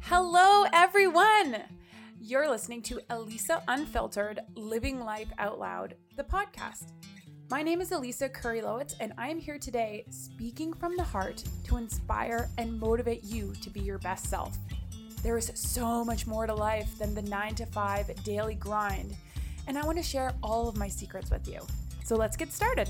Hello, everyone! You're listening to Elisa Unfiltered, Living Life Out Loud, the podcast. My name is Elisa Curry-Lowitz, and I am here today speaking from the heart to inspire and motivate you to be your best self. There is so much more to life than the 9-to-5 daily grind, and I want to share all of my secrets with you. So let's get started.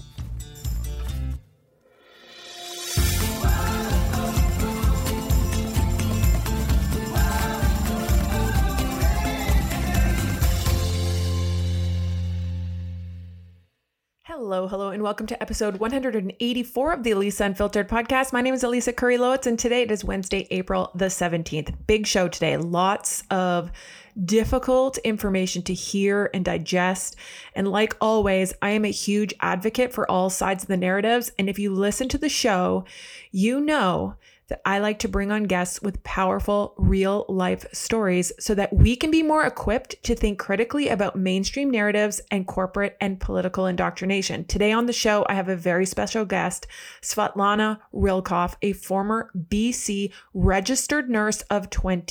Hello, and welcome to episode 184 of the Elisa Unfiltered podcast. My name is Elisa Curry-Lowitz, and today it is Wednesday, April the 17th. Big show today. Lots of difficult information to hear and digest. And like always, I am a huge advocate for all sides of the narratives. And if you listen to the show, you know that I like to bring on guests with powerful real life stories so that we can be more equipped to think critically about mainstream narratives and corporate and political indoctrination. Today on the show, I have a very special guest, Svetlana Rilkoff, a former BC registered nurse of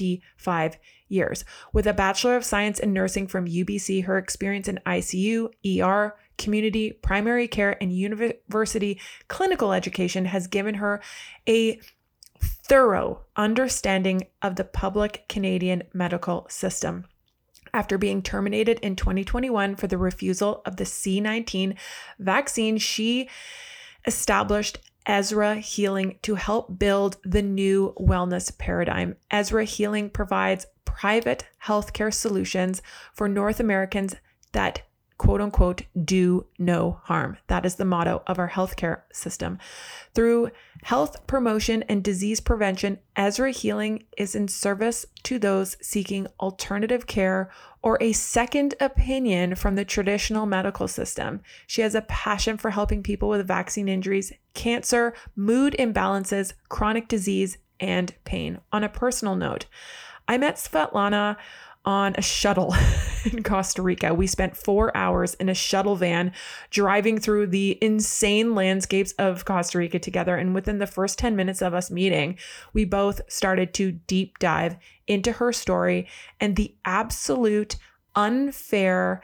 25 years. With a Bachelor of Science in Nursing from UBC, her experience in ICU, ER, community, primary care, and university clinical education has given her a thorough understanding of the public Canadian medical system. After being terminated in 2021 for the refusal of the C-19 vaccine, she established Ezra Healing to help build the new wellness paradigm. Ezra Healing provides private healthcare solutions for North Americans that quote unquote, do no harm. That is the motto of our healthcare system. Through health promotion and disease prevention, Ezra Healing is in service to those seeking alternative care or a second opinion from the traditional medical system. She has a passion for helping people with vaccine injuries, cancer, mood imbalances, chronic disease, and pain. On a personal note, I met Svetlana on a shuttle in Costa Rica. We spent 4 hours in a shuttle van driving through the insane landscapes of Costa Rica together. And within the first 10 minutes of us meeting, we both started to deep dive into her story and the absolute unfair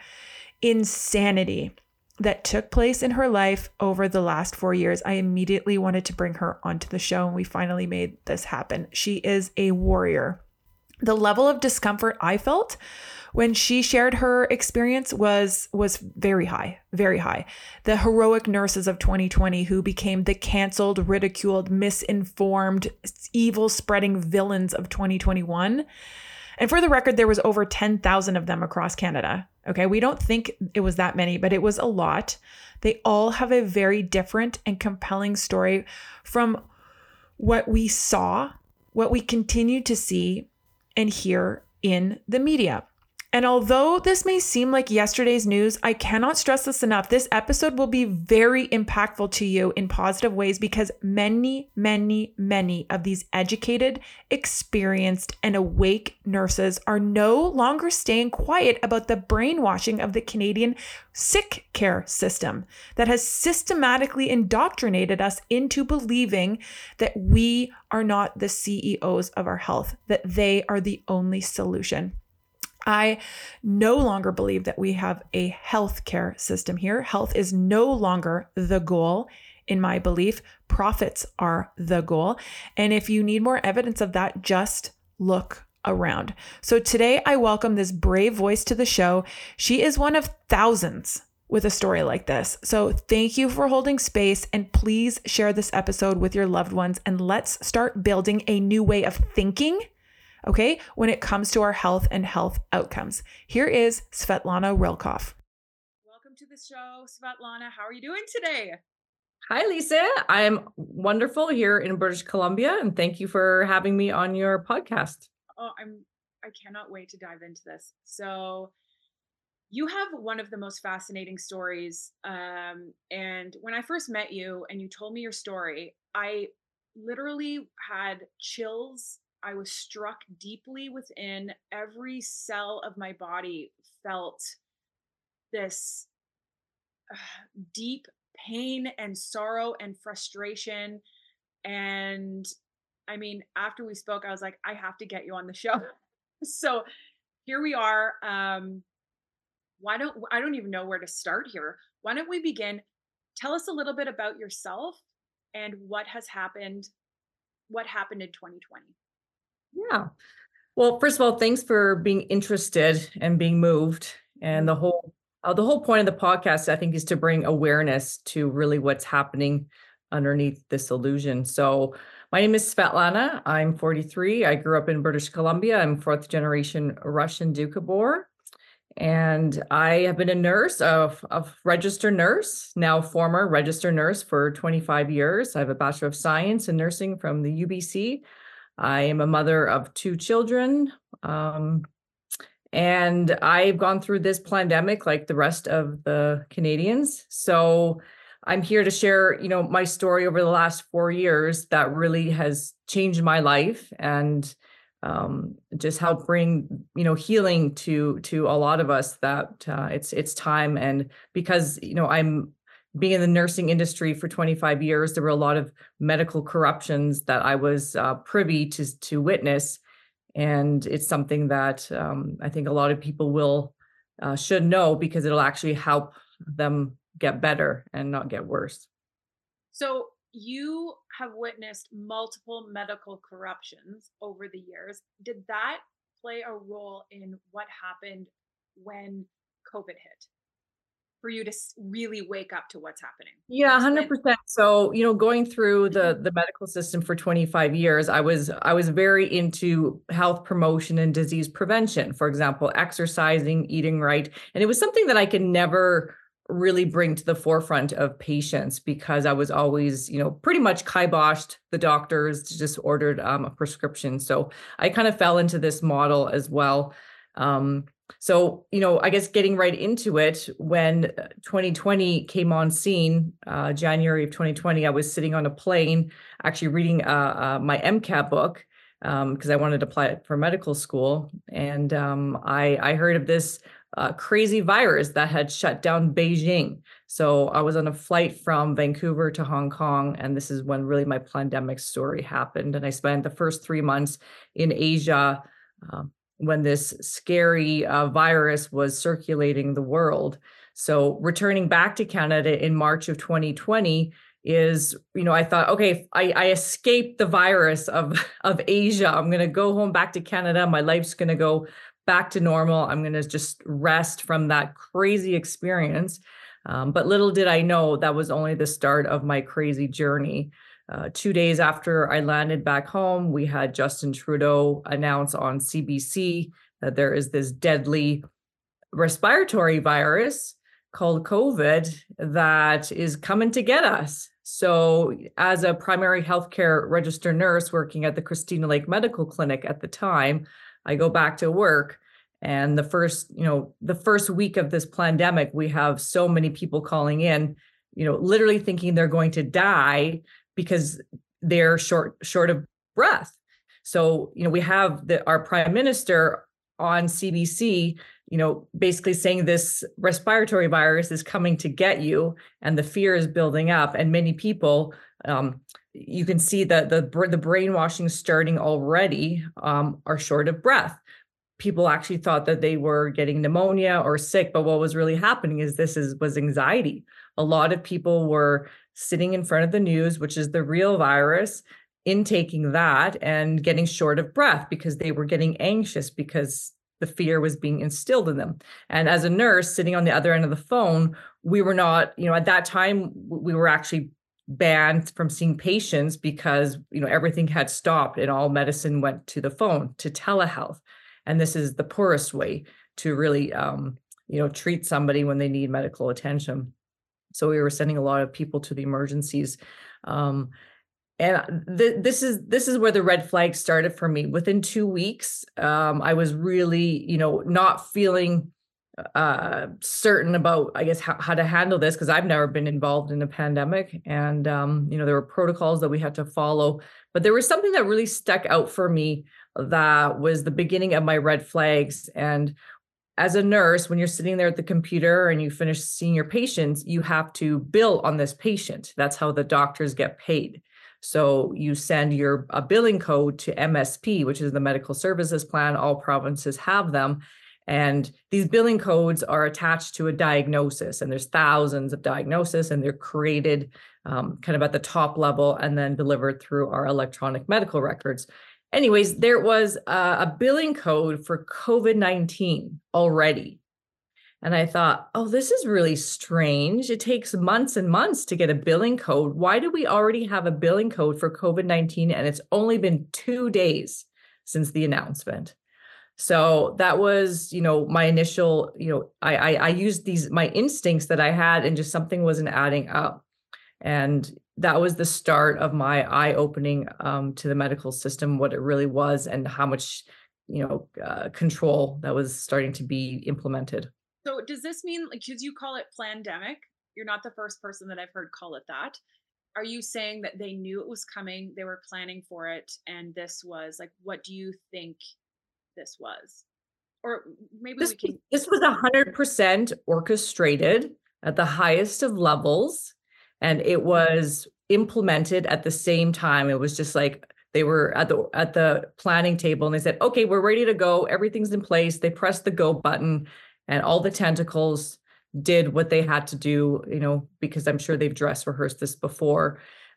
insanity that took place in her life over the last 4 years. I immediately wanted to bring her onto the show, and we finally made this happen. She is a warrior. The level of discomfort I felt when she shared her experience was very high, very high. The heroic nurses of 2020 who became the canceled, ridiculed, misinformed, evil-spreading villains of 2021. And for the record, there was over 10,000 of them across Canada. Okay, we don't think it was that many, but it was a lot. They all have a very different and compelling story from what we saw, what we continue to see, and hear in the media. And although this may seem like yesterday's news, I cannot stress this enough. This episode will be very impactful to you in positive ways because many of these educated, experienced, and awake nurses are no longer staying quiet about the brainwashing of the Canadian sick care system that has systematically indoctrinated us into believing that we are not the CEOs of our health, that they are the only solution. I no longer believe that we have a healthcare system here. Health is no longer the goal. In my belief, profits are the goal. And if you need more evidence of that, just look around. So today I welcome this brave voice to the show. She is one of thousands with a story like this. So thank you for holding space, and please share this episode with your loved ones, and let's start building a new way of thinking, okay, when it comes to our health and health outcomes. Here is Svetlana Rilkoff. Welcome to the show, Svetlana. How are you doing today? Hi, Lisa. I'm wonderful here in British Columbia, and thank you for having me on your podcast. Oh, I cannot wait to dive into this. So you have one of the most fascinating stories. And when I first met you and you told me your story, I literally had chills. I was struck deeply within every cell of my body, felt this deep pain and sorrow and frustration. And I mean, after we spoke, I was like, I have to get you on the show. So here we are. I don't even know where to start here. Why don't we begin? Tell us a little bit about yourself and what happened in 2020. Yeah. Well, first of all, thanks for being interested and being moved. And Mm. the whole point of the podcast, I think, is to bring awareness to really what's happening underneath this illusion. So, my name is Svetlana. I'm 43. I grew up in British Columbia. I'm fourth generation Russian Doukhobor. And I have been a nurse, a registered nurse, now former registered nurse for 25 years. I have a Bachelor of Science in Nursing from the UBC. I am a mother of two children. And I've gone through this pandemic like the rest of the Canadians. So I'm here to share, my story over the last 4 years that really has changed my life and just help bring, healing to a lot of us that it's time. And because, I'm being in the nursing industry for 25 years, there were a lot of medical corruptions that I was privy to witness. And it's something that I think a lot of people should know because it'll actually help them get better and not get worse. So you have witnessed multiple medical corruptions over the years. Did that play a role in what happened when COVID hit for you to really wake up to what's happening? Yeah, Explain. 100%. So, going through the medical system for 25 years, I was very into health promotion and disease prevention. For example, exercising, eating right. And it was something that I could never really bring to the forefront of patients because I was always, pretty much kiboshed the doctors, just ordered a prescription. So I kind of fell into this model as well. So, I guess getting right into it, when 2020 came on scene, January of 2020, I was sitting on a plane actually reading my MCAT book because I wanted to apply for medical school. And I heard of this crazy virus that had shut down Beijing. So I was on a flight from Vancouver to Hong Kong, and this is when really my pandemic story happened. And I spent the first 3 months in Asia when this scary virus was circulating the world. So returning back to Canada in March of 2020 is, I thought, okay, I escaped the virus of Asia. I'm going to go home back to Canada. My life's going to go back to normal. I'm going to just rest from that crazy experience. But little did I know that was only the start of my crazy journey. 2 days after I landed back home, we had Justin Trudeau announce on CBC that there is this deadly respiratory virus called COVID that is coming to get us. So as a primary healthcare registered nurse working at the Christina Lake Medical Clinic at the time, I go back to work. And the first week of this pandemic, we have so many people calling in, literally thinking they're going to die because they're short of breath. So, we have our prime minister on CBC, basically saying this respiratory virus is coming to get you, and the fear is building up. And many people, you can see that the brainwashing starting already, are short of breath. People actually thought that they were getting pneumonia or sick, but what was really happening is was anxiety. A lot of people were sitting in front of the news, which is the real virus, intaking that and getting short of breath because they were getting anxious because the fear was being instilled in them. And as a nurse sitting on the other end of the phone, we were not, at that time, we were actually banned from seeing patients because, everything had stopped and all medicine went to the phone, to telehealth. And this is the poorest way to really, treat somebody when they need medical attention. So we were sending a lot of people to the emergencies. And this is where the red flag started for me. Within 2 weeks, I was really, not feeling certain about, I guess, how to handle this because I've never been involved in a pandemic. And, there were protocols that we had to follow. But there was something that really stuck out for me that was the beginning of my red flags. And as a nurse, when you're sitting there at the computer and you finish seeing your patients, you have to bill on this patient. That's how the doctors get paid. So you send a billing code to MSP, which is the Medical Services Plan. All provinces have them. And these billing codes are attached to a diagnosis, and there's thousands of diagnoses, and they're created kind of at the top level and then delivered through our electronic medical records. Anyways, there was a billing code for COVID-19 already. And I thought, oh, this is really strange. It takes months and months to get a billing code. Why do we already have a billing code for COVID-19? And it's only been 2 days since the announcement. So that was, my initial, I used my instincts that I had, and just something wasn't adding up. And that was the start of my eye-opening to the medical system, what it really was, and how much, control that was starting to be implemented. So does this mean, like, because you call it plandemic, you're not the first person that I've heard call it that. Are you saying that they knew it was coming, they were planning for it, and this was like, what do you think this was? Or maybe this was 100% orchestrated at the highest of levels, and it was implemented at the same time. It was just like they were at the planning table, and they said, okay, we're ready to go, everything's in place. They pressed the go button, and all the tentacles did what they had to do, because I'm sure they've dress rehearsed this before.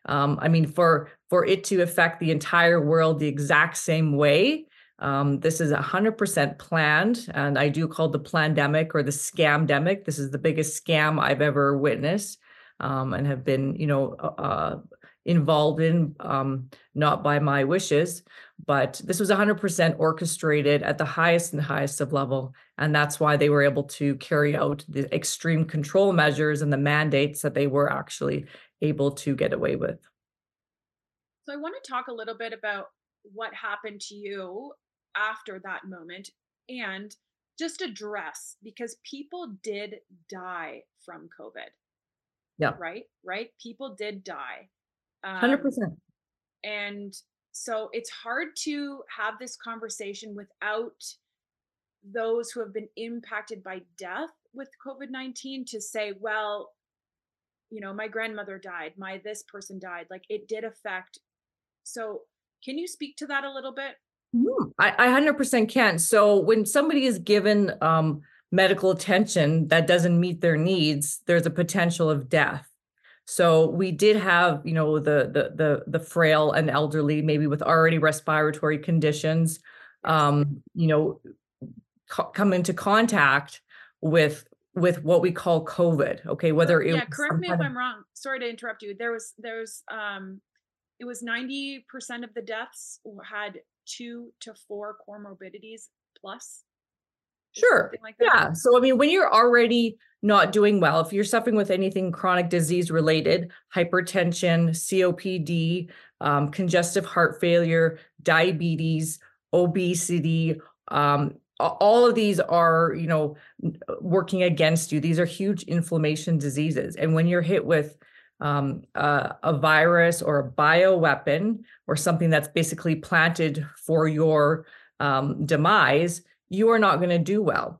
For it to affect the entire world the exact same way, this is 100% planned, and I do call the plandemic or the scamdemic. This is the biggest scam I've ever witnessed, and have been, involved in, not by my wishes, but this was 100% orchestrated at the highest and highest of level. And that's why they were able to carry out the extreme control measures and the mandates that they were actually able to get away with. So I want to talk a little bit about what happened to you after that moment, and just address, because people did die from COVID. Yeah. Right. People did die. 100%. And so it's hard to have this conversation without those who have been impacted by death with COVID-19 to say, well, my grandmother died, this person died, like it did affect. So can you speak to that a little bit? I 100% can. So when somebody is given medical attention that doesn't meet their needs, there's a potential of death. So we did have, the frail and elderly, maybe with already respiratory conditions, come into contact with what we call COVID. Okay, whether it was correct me if I'm wrong. Sorry to interrupt you. It was 90% of the deaths had 2 to 4 comorbidities plus. Sure. Like that. Yeah. So, when you're already not doing well, if you're suffering with anything chronic disease related, hypertension, COPD, congestive heart failure, diabetes, obesity, all of these are, working against you. These are huge inflammation diseases. And when you're hit with a virus or a bioweapon or something that's basically planted for your demise, you are not going to do well.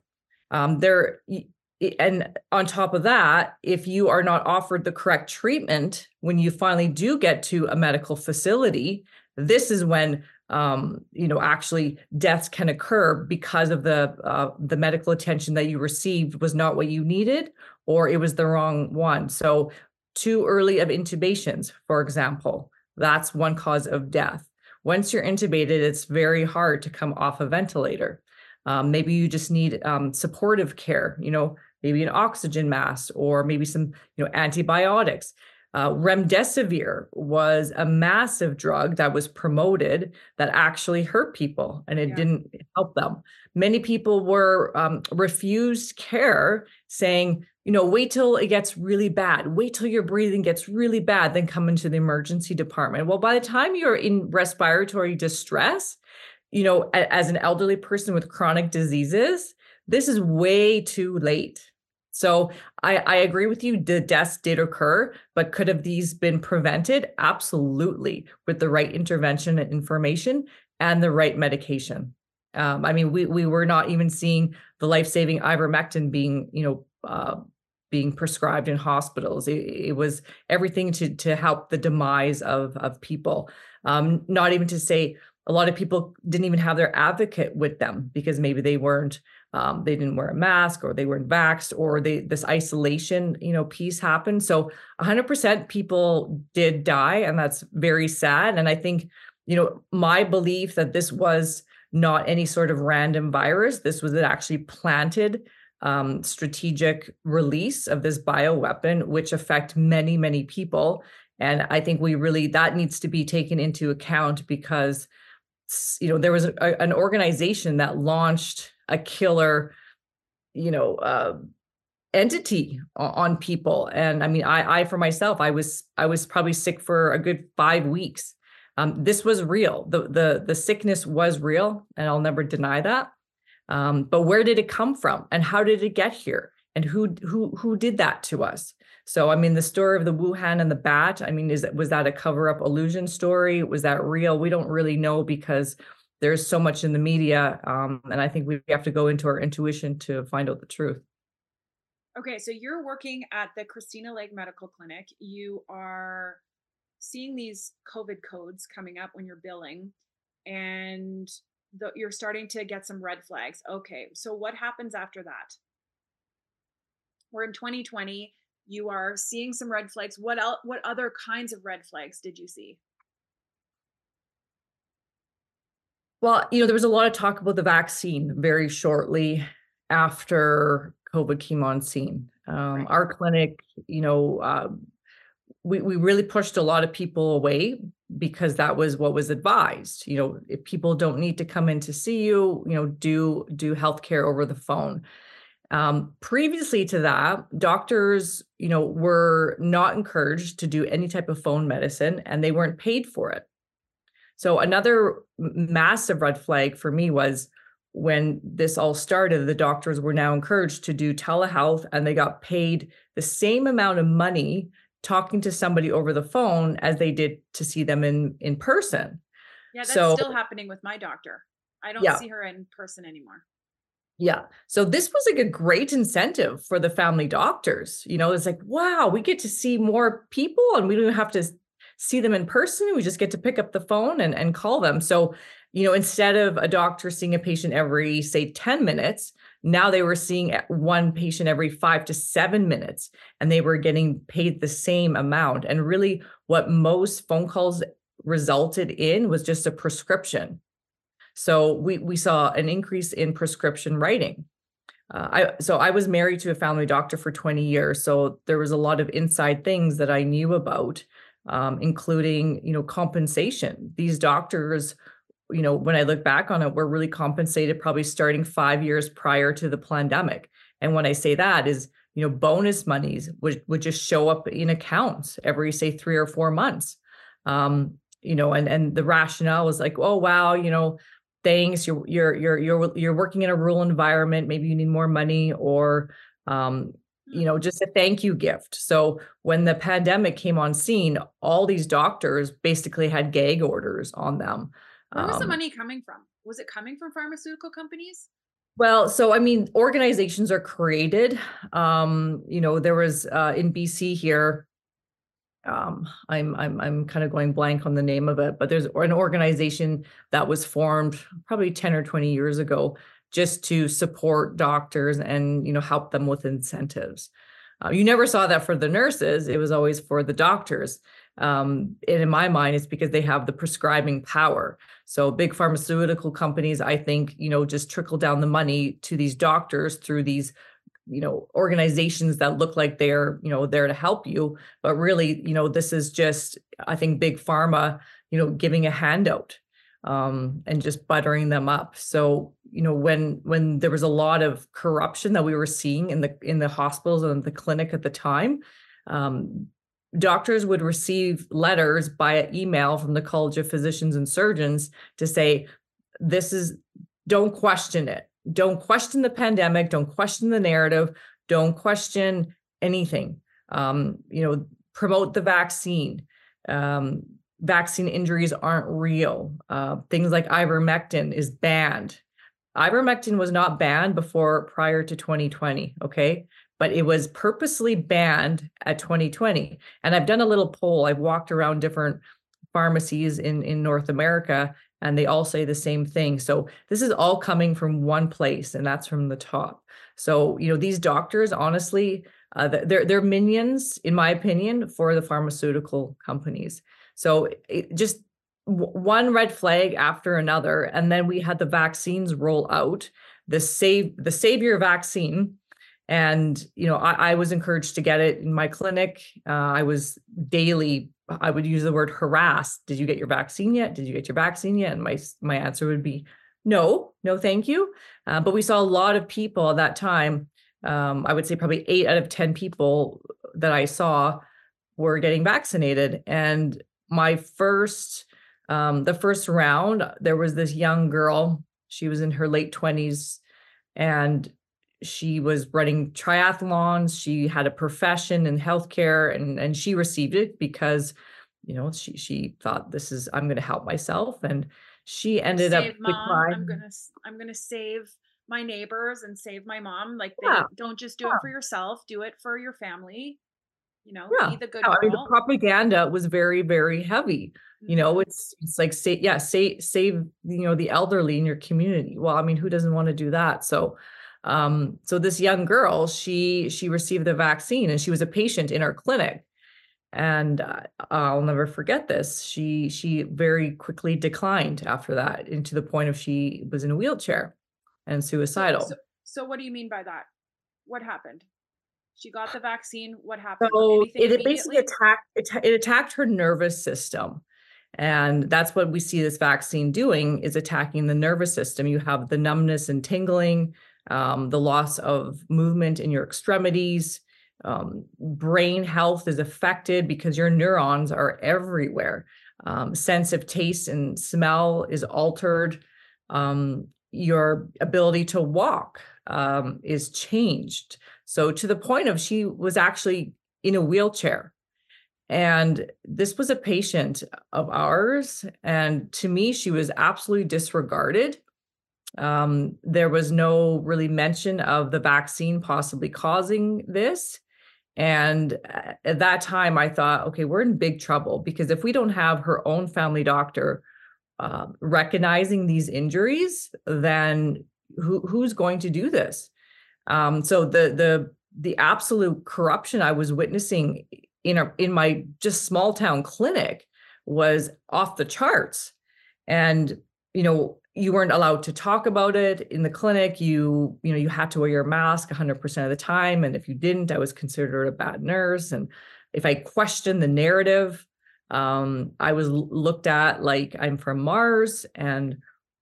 And on top of that, if you are not offered the correct treatment when you finally do get to a medical facility, this is when actually deaths can occur because of the medical attention that you received was not what you needed, or it was the wrong one. So too early of intubations, for example, that's one cause of death. Once you're intubated, it's very hard to come off a ventilator. Maybe you just need supportive care, maybe an oxygen mask, or maybe some, antibiotics. Remdesivir was a massive drug that was promoted that actually hurt people, and it didn't help them. Many people were refused care, saying, wait till it gets really bad. Wait till your breathing gets really bad, then come into the emergency department. Well, by the time you're in respiratory distress, as an elderly person with chronic diseases, this is way too late. So I agree with you. The deaths did occur, but could have these been prevented? Absolutely, with the right intervention and information and the right medication. We were not even seeing the life-saving ivermectin being, being prescribed in hospitals. It was everything to help the demise of people. Not even to say a lot of people didn't even have their advocate with them because maybe they didn't wear a mask, or they weren't vaxxed, or this isolation, piece happened. So 100% people did die, and that's very sad. And I think, my belief that this was not any sort of random virus, this was an actually planted strategic release of this bioweapon, which affect many, many people. And I think that needs to be taken into account, because there was an organization that launched a killer, entity on people. And I mean, I for myself, I was probably sick for a good 5 weeks. This was real. The sickness was real, and I'll never deny that. But where did it come from, and how did it get here, and who did that to us? So, I mean, the story of the Wuhan and the bat, I mean, was that a cover-up illusion story? Was that real? We don't really know, because there's so much in the media. And I think we have to go into our intuition to find out the truth. Okay, so you're working at the Christina Lake Medical Clinic. You are seeing these COVID codes coming up when you're billing, and you're starting to get some red flags. Okay, so what happens after that? We're in 2020. You are seeing some red flags. What other kinds of red flags did you see? Well, there was a lot of talk about the vaccine very shortly after COVID came on scene. Right. Our clinic, we really pushed a lot of people away, because that was what was advised. If people don't need to come in to see you, do healthcare over the phone. Previously to that, doctors, were not encouraged to do any type of phone medicine, and they weren't paid for it. So another massive red flag for me was when this all started, the doctors were now encouraged to do telehealth, and they got paid the same amount of money talking to somebody over the phone as they did to see them in person. Yeah, that's still happening with my doctor. I don't see her in person anymore. Yeah. So this was like a great incentive for the family doctors. It's like, wow, we get to see more people, and we don't have to see them in person. We just get to pick up the phone and call them. So, instead of a doctor seeing a patient every, say, 10 minutes, now they were seeing one patient every 5 to 7 minutes, and they were getting paid the same amount. And really what most phone calls resulted in was just a prescription. So we saw an increase in prescription writing. I was married to a family doctor for 20 years. So there was a lot of inside things that I knew about, including, compensation. These doctors, when I look back on it, were really compensated probably starting 5 years prior to the pandemic. And when I say that is, bonus monies would just show up in accounts every, say, 3 or 4 months. And the rationale was like, oh, wow, thanks, you're working in a rural environment, maybe you need more money, or just a thank you gift. So when the pandemic came on scene, all these doctors basically had gag orders on them. Where was the money coming from? Was it coming from pharmaceutical companies? Well, so I mean, organizations are created. There was in BC here. I'm kind of going blank on the name of it, but there's an organization that was formed probably 10 or 20 years ago just to support doctors and, help them with incentives. You never saw that for the nurses. It was always for the doctors. And in my mind, it's because they have the prescribing power. So big pharmaceutical companies, I think, just trickle down the money to these doctors through these, organizations that look like they're, there to help you. But really, this is just, I think, big pharma, giving a handout, and just buttering them up. So, when there was a lot of corruption that we were seeing in the hospitals and the clinic at the time, doctors would receive letters by email from the College of Physicians and Surgeons to say, don't question it. Don't question the pandemic. Don't question the narrative. Don't question anything. Promote the vaccine. Vaccine injuries aren't real. Things like ivermectin is banned. Ivermectin was not banned prior to 2020. Okay. but it was purposely banned at 2020. And I've done a little poll. I've walked around different pharmacies in North America, and they all say the same thing. So this is all coming from one place, and that's from the top. So, these doctors, honestly, they're minions, in my opinion, for the pharmaceutical companies. So just one red flag after another. And then we had the vaccines roll out, the Savior vaccine. And, I was encouraged to get it in my clinic. I was daily, I would use the word harassed. Did you get your vaccine yet? Did you get your vaccine yet? And my answer would be no, thank you. But we saw a lot of people at that time. I would say probably 8 out of 10 people that I saw were getting vaccinated. And the first round, there was this young girl. She was in her late 20s, and she was running triathlons. She had a profession in healthcare, and she received it because, she thought, I'm going to help myself. And she ended up declining. I'm gonna save my neighbors and save my mom. Like, they don't just do it for yourself, do it for your family. Be the good girl. The propaganda was very, very heavy. It's like, save the elderly in your community. Well, who doesn't want to do that? So this young girl, she received the vaccine, and she was a patient in our clinic. And I'll never forget this. She very quickly declined after that, into the point of she was in a wheelchair and suicidal. So what do you mean by that? What happened? She got the vaccine. What happened? So it basically attacked her nervous system. And that's what we see this vaccine doing, is attacking the nervous system. You have the numbness and tingling, the loss of movement in your extremities. Brain health is affected because your neurons are everywhere. Sense of taste and smell is altered. Your ability to walk is changed. So to the point of, she was actually in a wheelchair. And this was a patient of ours. And to me, she was absolutely disregarded. There was no really mention of the vaccine possibly causing this. And at that time, I thought, okay, we're in big trouble, because if we don't have her own family doctor recognizing these injuries, then who's going to do this? So the absolute corruption I was witnessing in my just small town clinic was off the charts. And you weren't allowed to talk about it in the clinic. You had to wear your mask 100% of the time, and if you didn't, I was considered a bad nurse. And if I questioned the narrative, I was looked at like I'm from Mars. And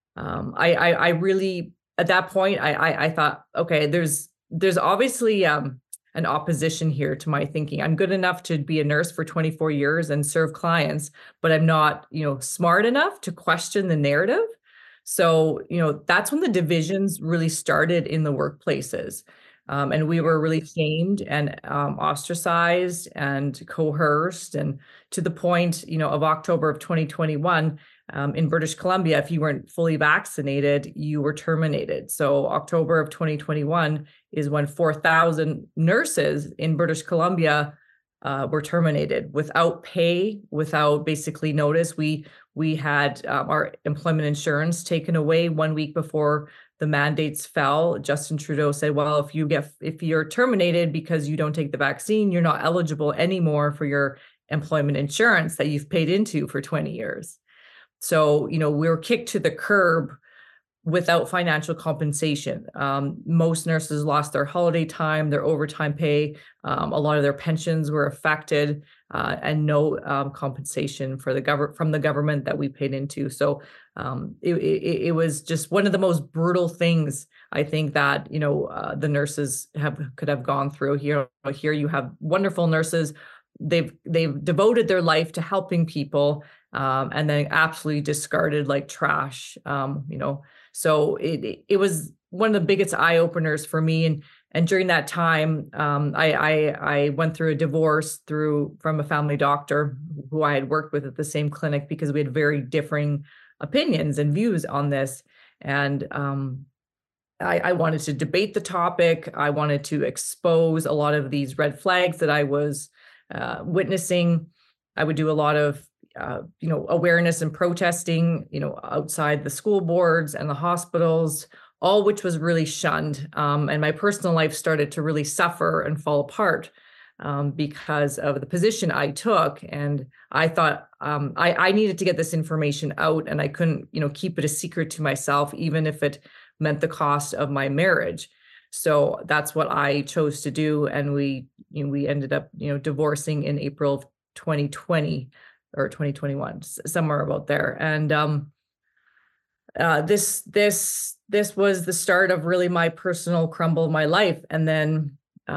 I really, at that point, I thought, okay, there's obviously an opposition here to my thinking. I'm good enough to be a nurse for 24 years and serve clients, but I'm not, smart enough to question the narrative. So, that's when the divisions really started in the workplaces. And we were really shamed and ostracized and coerced, and to the point, of October of 2021, in British Columbia, if you weren't fully vaccinated, you were terminated. So October of 2021 is when 4,000 nurses in British Columbia were terminated without pay, without basically notice. We had our employment insurance taken away 1 week before the mandates fell. Justin Trudeau said, well, if you're terminated because you don't take the vaccine, you're not eligible anymore for your employment insurance that you've paid into for 20 years. So, we were kicked to the curb without financial compensation. Most nurses lost their holiday time, their overtime pay. A lot of their pensions were affected, and no compensation from the government that we paid into. So it was just one of the most brutal things, I think, that the nurses could have gone through. Here you have wonderful nurses. They've devoted their life to helping people, and then absolutely discarded like trash. So it was one of the biggest eye openers for me. And during that time, I went through a divorce from a family doctor who I had worked with at the same clinic, because we had very differing opinions and views on this. And I wanted to debate the topic. I wanted to expose a lot of these red flags that I was witnessing. I would do a lot of awareness and protesting, outside the school boards and the hospitals, all which was really shunned. And my personal life started to really suffer and fall apart because of the position I took. And I thought I needed to get this information out, and I couldn't, keep it a secret to myself, even if it meant the cost of my marriage. So that's what I chose to do. And we ended up, divorcing in April of 2020 or 2021, somewhere about there. And this was the start of really my personal crumble of my life. And then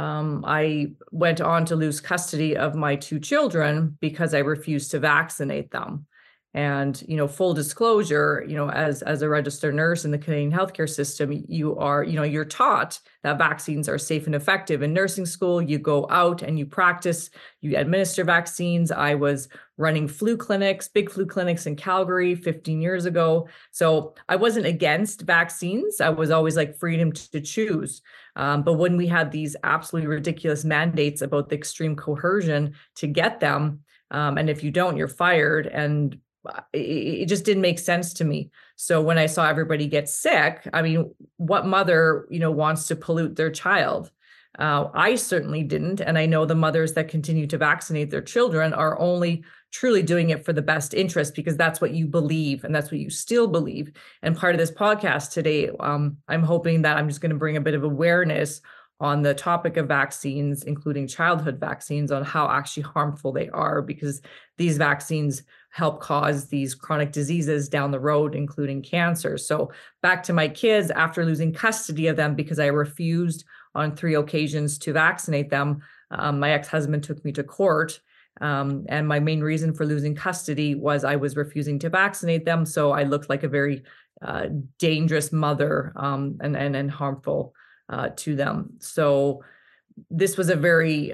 I went on to lose custody of my two children because I refused to vaccinate them. And, full disclosure, as a registered nurse in the Canadian healthcare system, you're taught that vaccines are safe and effective. In nursing school, you go out and you practice, you administer vaccines. I was running flu clinics, big flu clinics in Calgary 15 years ago. So I wasn't against vaccines. I was always like freedom to choose. But when we had these absolutely ridiculous mandates about the extreme coercion to get them, and if you don't, you're fired. And it just didn't make sense to me. So when I saw everybody get sick, I mean, what mother, wants to pollute their child? I certainly didn't. And I know the mothers that continue to vaccinate their children are only truly doing it for the best interest, because that's what you believe and that's what you still believe. And part of this podcast today, I'm hoping that I'm just going to bring a bit of awareness on the topic of vaccines, including childhood vaccines, on how actually harmful they are, because these vaccines help cause these chronic diseases down the road, including cancer. So back to my kids, after losing custody of them because I refused on 3 occasions to vaccinate them, my ex-husband took me to court. And my main reason for losing custody was I was refusing to vaccinate them. So I looked like a very dangerous mother and harmful to them. So this was a very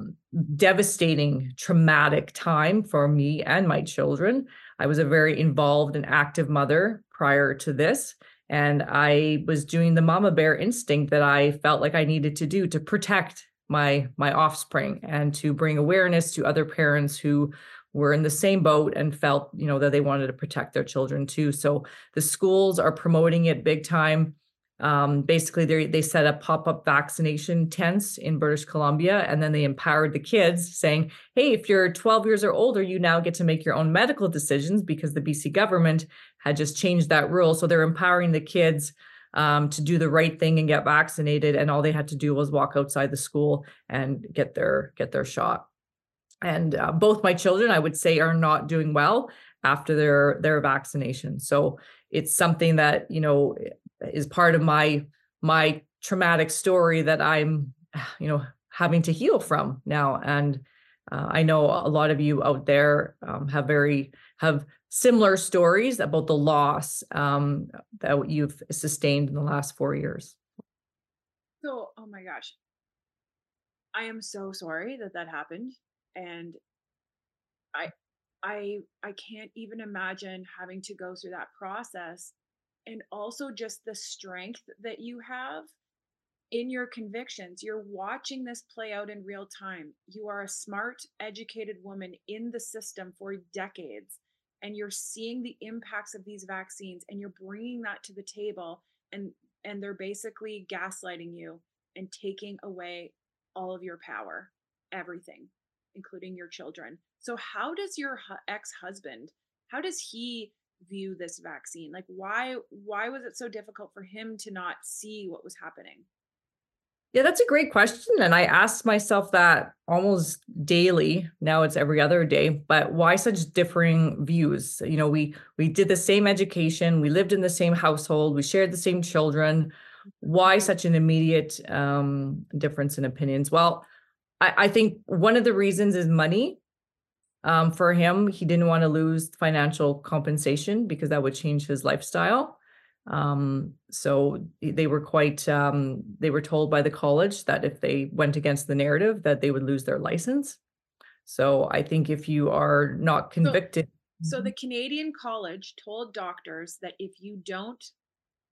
devastating, traumatic time for me and my children. I was a very involved and active mother prior to this. And I was doing the mama bear instinct that I felt like I needed to do to protect my offspring and to bring awareness to other parents who were in the same boat and felt, that they wanted to protect their children too. So the schools are promoting it big time. Basically, they set up pop-up vaccination tents in British Columbia, and then they empowered the kids, saying, hey, if you're 12 years or older, you now get to make your own medical decisions, because the BC government had just changed that rule. So they're empowering the kids to do the right thing and get vaccinated. And all they had to do was walk outside the school and get their shot. And both my children, I would say, are not doing well after their vaccination. So it's something that, is part of my traumatic story that I'm, having to heal from now. And I know a lot of you out there have similar stories about the loss that you've sustained in the last 4 years. So, oh my gosh, I am so sorry that happened, and I can't even imagine having to go through that process, and also just the strength that you have in your convictions. You're watching this play out in real time. You are a smart, educated woman in the system for decades, and you're seeing the impacts of these vaccines, and you're bringing that to the table, and they're basically gaslighting you and taking away all of your power, everything, including your children. So how does your ex-husband, how does he view this vaccine? Like, why was it so difficult for him to not see what was happening? Yeah, that's a great question. And I ask myself that almost daily. Now it's every other day, but why such differing views? We did the same education, we lived in the same household, we shared the same children. Why such an immediate difference in opinions? Well, I think one of the reasons is money. For him, he didn't want to lose financial compensation because that would change his lifestyle. So they were they were told by the college that if they went against the narrative, that they would lose their license. So I think if you are not convicted. So the Canadian college told doctors that if you don't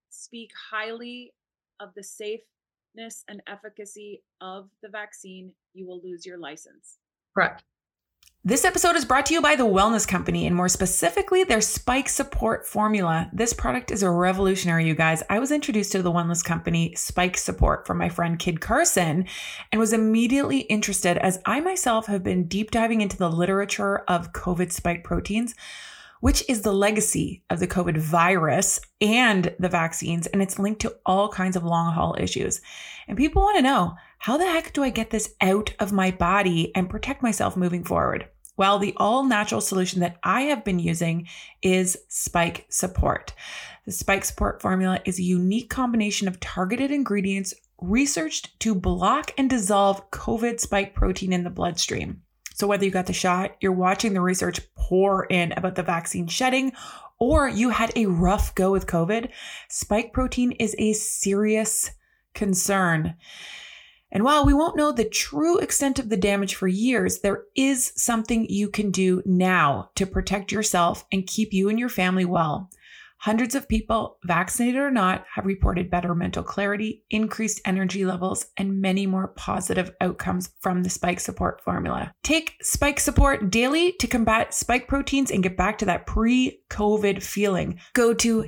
speak highly of the safeness and efficacy of the vaccine, you will lose your license. Correct. This episode is brought to you by The Wellness Company, and more specifically, their Spike Support formula. This product is a revolutionary, you guys. I was introduced to The Wellness Company Spike Support from my friend Kid Carson and was immediately interested, as I myself have been deep diving into the literature of COVID spike proteins, which is the legacy of the COVID virus and the vaccines, and it's linked to all kinds of long haul issues. And people want to know, how the heck do I get this out of my body and protect myself moving forward? Well, the all natural solution that I have been using is Spike Support. The Spike Support formula is a unique combination of targeted ingredients researched to block and dissolve COVID spike protein in the bloodstream. So whether you got the shot, you're watching the research pour in about the vaccine shedding, or you had a rough go with COVID, spike protein is a serious concern. And while we won't know the true extent of the damage for years, there is something you can do now to protect yourself and keep you and your family well. Hundreds of people, vaccinated or not, have reported better mental clarity, increased energy levels, and many more positive outcomes from the Spike Support formula. Take Spike Support daily to combat spike proteins and get back to that pre-COVID feeling. Go to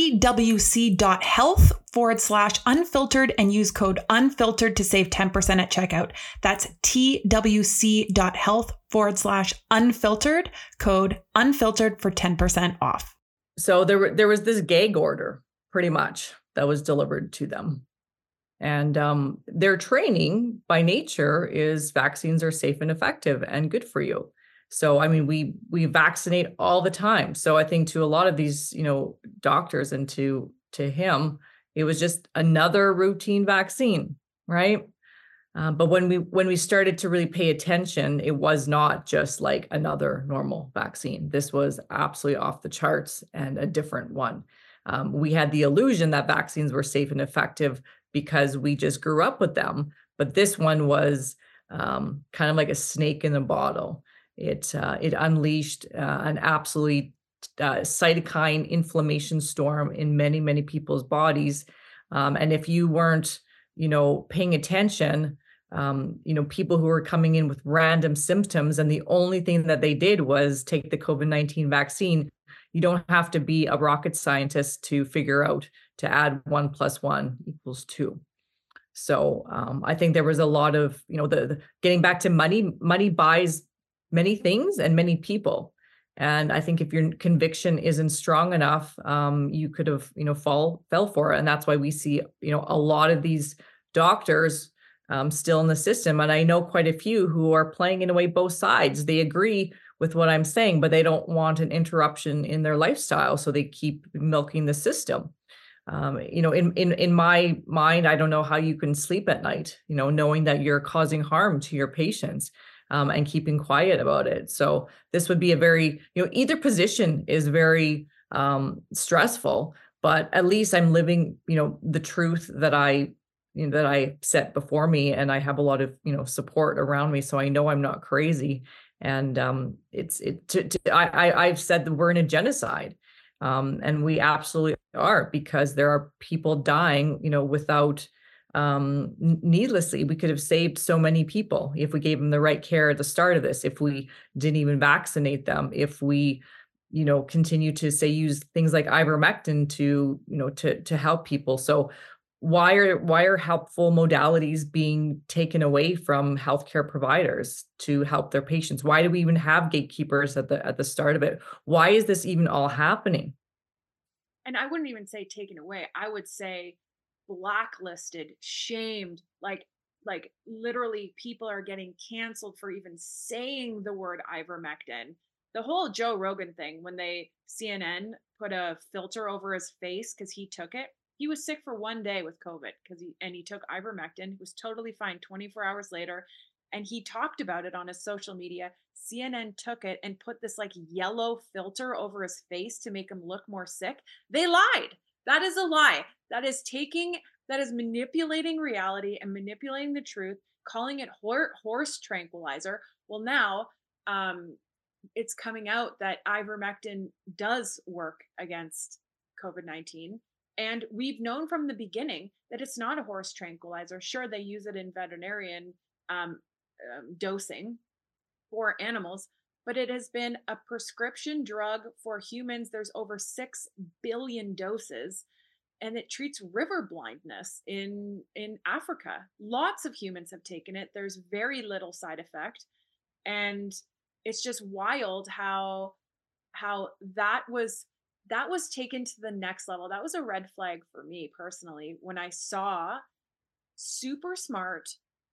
twc.health/unfiltered and use code unfiltered to save 10% at checkout. That's twc.health/unfiltered, code unfiltered for 10% off. So there was this gag order pretty much that was delivered to them. And their training by nature is vaccines are safe and effective and good for you. So, I mean, we vaccinate all the time. So I think to a lot of these, doctors and to him, it was just another routine vaccine, right? But when we started to really pay attention, it was not just like another normal vaccine. This was absolutely off the charts and a different one. We had the illusion that vaccines were safe and effective because we just grew up with them. But this one was kind of like a snake in a bottle. It unleashed an absolute cytokine inflammation storm in many, many people's bodies. And if you weren't, paying attention, people who were coming in with random symptoms, and the only thing that they did was take the COVID-19 vaccine. You don't have to be a rocket scientist to figure out to add 1 + 1 = 2. So I think there was a lot of, the getting back to money. Money buys many things and many people. And I think if your conviction isn't strong enough, you could have, fell for it. And that's why we see, a lot of these doctors still in the system. And I know quite a few who are playing in a way both sides. They agree with what I'm saying, but they don't want an interruption in their lifestyle. So they keep milking the system. In my mind, I don't know how you can sleep at night, knowing that you're causing harm to your patients. And keeping quiet about it. So this would be a very, either position is very stressful, but at least I'm living, the truth that I set before me, and I have a lot of, support around me. So I know I'm not crazy. And I've said that we're in a genocide, and we absolutely are, because there are people dying, without needlessly. We could have saved so many people if we gave them the right care at the start of this, if we didn't even vaccinate them, if we, continue to use things like ivermectin to help people. So why are helpful modalities being taken away from healthcare providers to help their patients? Why do we even have gatekeepers at the start of it? Why is this even all happening? And I wouldn't even say taken away. I would say blacklisted, shamed, like literally people are getting canceled for even saying the word ivermectin. The whole Joe Rogan thing, when CNN put a filter over his face because he took it. He was sick for 1 day with COVID he took ivermectin. He was totally fine 24 hours later. And he talked about it on his social media. CNN took it and put this like yellow filter over his face to make him look more sick. They lied. That is a lie. That is manipulating reality and manipulating the truth, calling it horse tranquilizer. Well, now it's coming out that ivermectin does work against COVID-19. And we've known from the beginning that it's not a horse tranquilizer. Sure, they use it in veterinarian um, dosing for animals, but it has been a prescription drug for humans. There's over 6 billion doses, and it treats river blindness in Africa. Lots of humans have taken it. There's very little side effect, and it's just wild how that was taken to the next level. That was a red flag for me personally when I saw super smart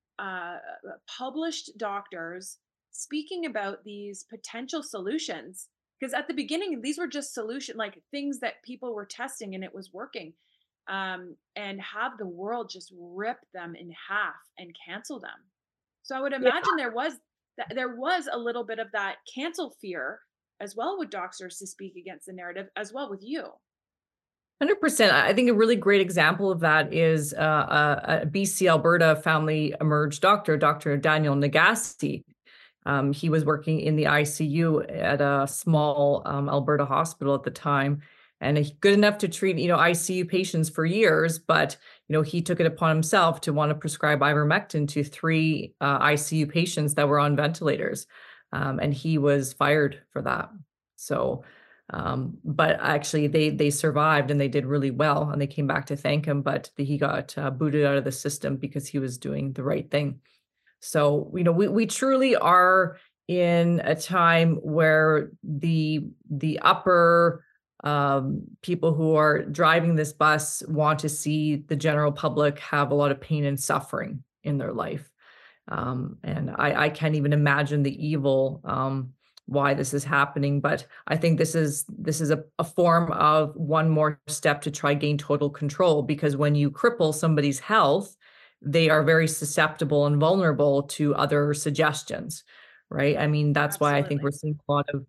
published doctors speaking about these potential solutions, because at the beginning these were just solution like things that people were testing and it was working, and have the world just rip them in half and cancel them. So I would Yeah, imagine there was a little bit of that cancel fear as well with doctors to speak against the narrative as well with you. 100%. I think a really great example of that is a BC Alberta family emerged doctor, Dr. Daniel Nagasi. He was working in the ICU at a small Alberta hospital at the time, and good enough to treat, ICU patients for years. But he took it upon himself to want to prescribe ivermectin to three ICU patients that were on ventilators, and he was fired for that. So, but actually, they survived and they did really well, and they came back to thank him. But he got booted out of the system because he was doing the right thing. So, we truly are in a time where the upper people who are driving this bus want to see the general public have a lot of pain and suffering in their life. And I can't even imagine the evil why this is happening. But I think this is a form of one more step to try gain total control, because when you cripple somebody's health, they are very susceptible and vulnerable to other suggestions, right? I mean, that's why I think we're Absolutely. seeing a lot of,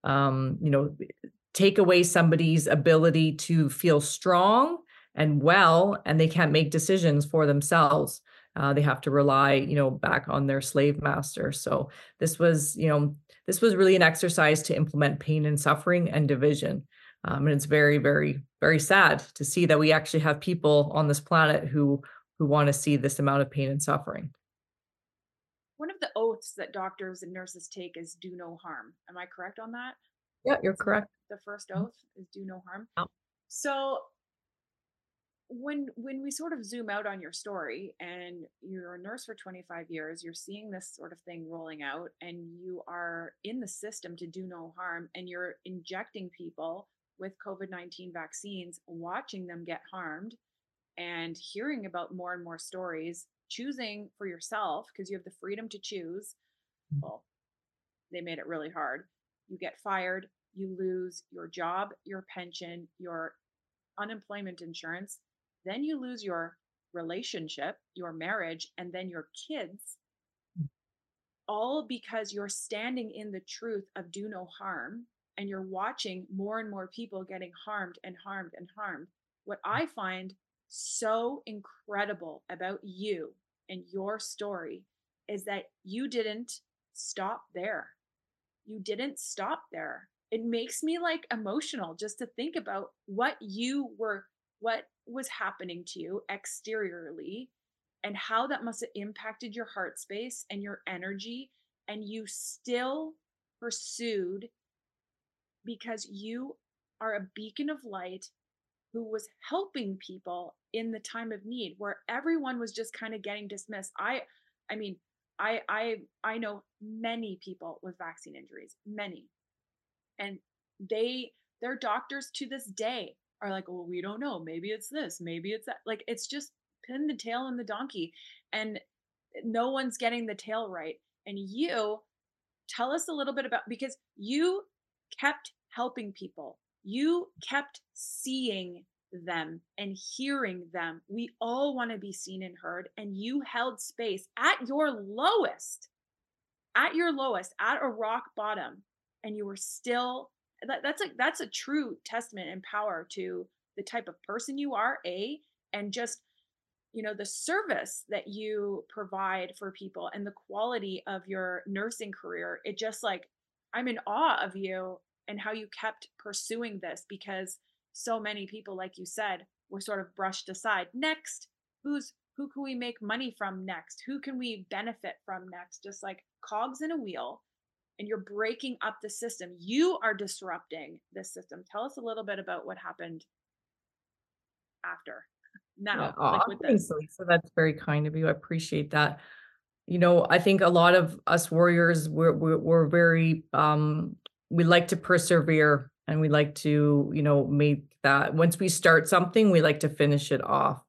take away somebody's ability to feel strong and well, and they can't make decisions for themselves. They have to rely, back on their slave master. So this was, this was really an exercise to implement pain and suffering and division. And it's very, very, very sad to see that we actually have people on this planet who want to see this amount of pain and suffering. One of the oaths that doctors and nurses take is do no harm. Am I correct on that? Yeah, you're Isn't that correct. the first Mhm. oath is do no harm? Yeah. So when we sort of zoom out on your story and you're a nurse for 25 years, you're seeing this sort of thing rolling out and you are in the system to do no harm and you're injecting people with COVID-19 vaccines, watching them get harmed and hearing about more and more stories, choosing for yourself because you have the freedom to choose. Well, they made it really hard. You get fired, you lose your job, your pension, your unemployment insurance, then you lose your relationship, your marriage, and then your kids, all because you're standing in the truth of do no harm and you're watching more and more people getting harmed and harmed and harmed. What I find so incredible about you and your story is that you didn't stop there. You didn't stop there. It makes me like emotional just to think about what was happening to you exteriorly and how that must have impacted your heart space and your energy. And you still pursued because you are a beacon of light who was helping people in the time of need where everyone was just kind of getting dismissed. I mean, I know many people with vaccine injuries, many. And their doctors to this day are like, well, we don't know. Maybe it's this, maybe it's that. Like it's just pin the tail on the donkey. And no one's getting the tail right. And you tell us a little bit about because you kept helping people. You kept seeing them and hearing them. We all want to be seen and heard. And you held space at your lowest, at a rock bottom, and you were still that's a true testament and power to the type of person you are, and just the service that you provide for people and the quality of your nursing career. It just like I'm in awe of you and how you kept pursuing this because so many people, like you said, were sort of brushed aside. Next, who can we make money from next? Who can we benefit from next? Just like cogs in a wheel, and you're breaking up the system. You are disrupting this system. Tell us a little bit about what happened after Yeah. now, Oh, like with thanks, this. Lisa. That's very kind of you. I appreciate that. I think a lot of us warriors, we're very, we like to persevere, and we like to, make that once we start something, we like to finish it off.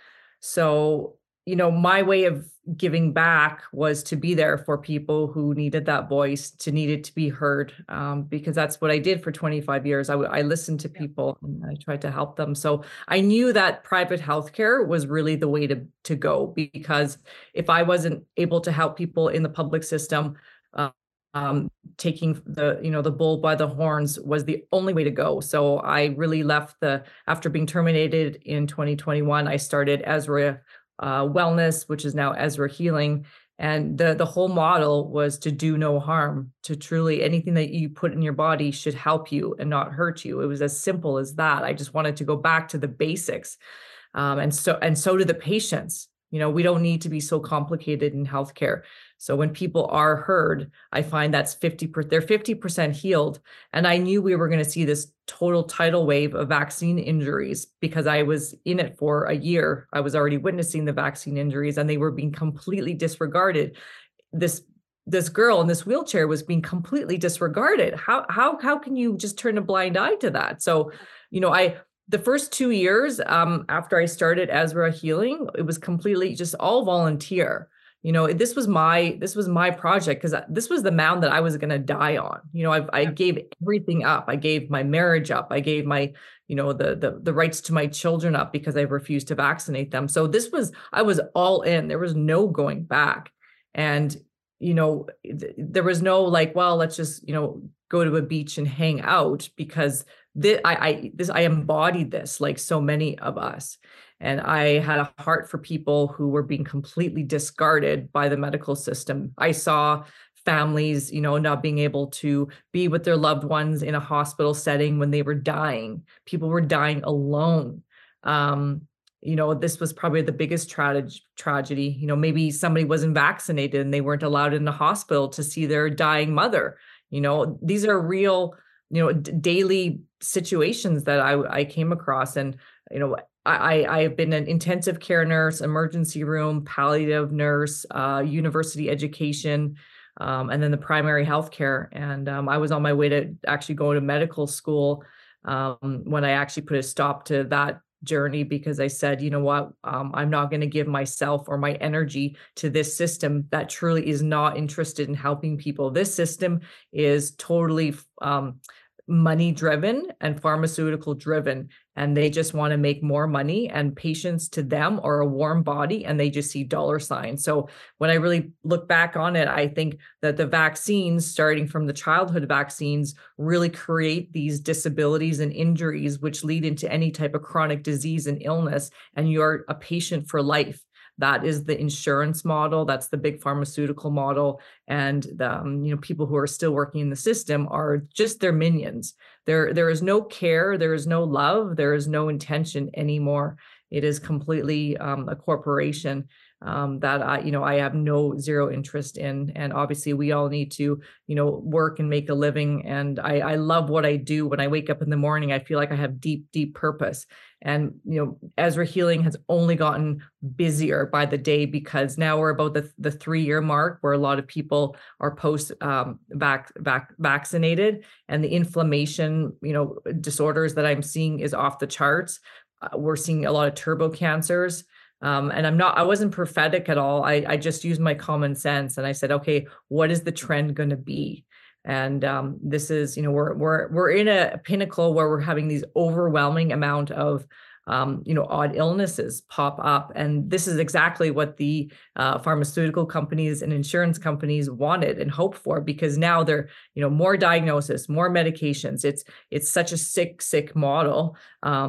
So, my way of giving back was to be there for people who needed that voice, to needed to be heard, because that's what I did for 25 years. I listened to Yeah. people and I tried to help them. So I knew that private healthcare was really the way to go, because if I wasn't able to help people in the public system, uh, taking the bull by the horns was the only way to go. So I really left after being terminated in 2021, I started Ezra Wellness, which is now Ezra Healing. And the whole model was to do no harm, to truly anything that you put in your body should help you and not hurt you. It was as simple as that. I just wanted to go back to the basics. And so do the patients. We don't need to be so complicated in healthcare. So when people are heard, I find that's 50%, they're 50% healed. And I knew we were going to see this total tidal wave of vaccine injuries because I was in it for a year. I was already witnessing the vaccine injuries, and they were being completely disregarded. This girl in this wheelchair was being completely disregarded. How can you just turn a blind eye to that? So, the first 2 years after I started Ezra Healing, it was completely just all volunteer. This was my project, because this was the mound that I was going to die on. I gave everything up. I gave my marriage up. I gave my, the rights to my children up because I refused to vaccinate them. So I was all in. There was no going back. And, there was no like, well, let's just, go to a beach and hang out, because I embodied this like so many of us. And I had a heart for people who were being completely discarded by the medical system. I saw families, not being able to be with their loved ones in a hospital setting when they were dying. People were dying alone. This was probably the biggest tragedy. Maybe somebody wasn't vaccinated and they weren't allowed in the hospital to see their dying mother. These are real, daily situations that I came across. And, I've been an intensive care nurse, emergency room, palliative nurse, university education, and then the primary healthcare. And I was on my way to actually go to medical school when I actually put a stop to that journey, because I said, you know what, I'm not going to give myself or my energy to this system that truly is not interested in helping people. This system is totally money driven and pharmaceutical driven, and they just want to make more money, and patients to them are a warm body and they just see dollar signs. So when I really look back on it, I think that the vaccines, starting from the childhood vaccines, really create these disabilities and injuries which lead into any type of chronic disease and illness, and you're a patient for life. That is the insurance model. That's the big pharmaceutical model. And the people who are still working in the system are just their minions. There is no care. There is no love. There is no intention anymore. It is completely a corporation that I have zero interest in. And obviously we all need to, work and make a living. And I love what I do. When I wake up in the morning, I feel like I have deep, deep purpose. And, Ezra Healing has only gotten busier by the day, because now we're about the 3-year mark where a lot of people are post vaccinated, and the inflammation, disorders that I'm seeing is off the charts. We're seeing a lot of turbo cancers. And I wasn't prophetic at all. I just used my common sense, and I said, okay, what is the trend going to be? And this is, we're in a pinnacle where we're having these overwhelming amount of, odd illnesses pop up. And this is exactly what the pharmaceutical companies and insurance companies wanted and hoped for, because now they're, more diagnosis, more medications. It's such a sick model.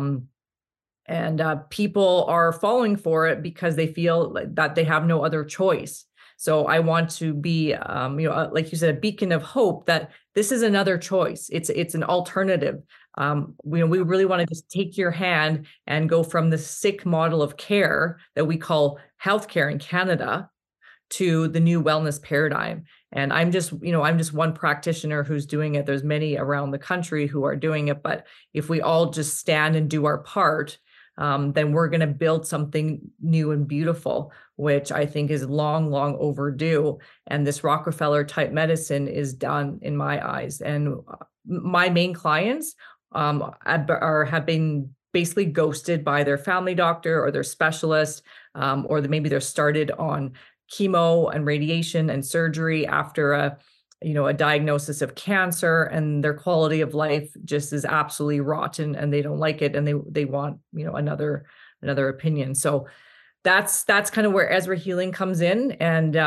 And people are falling for it because they feel that they have no other choice. So I want to be, like you said, a beacon of hope that this is another choice. It's an alternative. we really want to just take your hand and go from the sick model of care that we call healthcare in Canada to the new wellness paradigm. And I'm just one practitioner who's doing it. There's many around the country who are doing it. But if we all just stand and do our part, then we're going to build something new and beautiful, which I think is long, long overdue. And this Rockefeller type medicine is done in my eyes. And my main clients have been basically ghosted by their family doctor or their specialist, or maybe they're started on chemo and radiation and surgery after a diagnosis of cancer, and their quality of life just is absolutely rotten, and they don't like it, and they want another opinion. So that's kind of where Ezra Healing comes in. And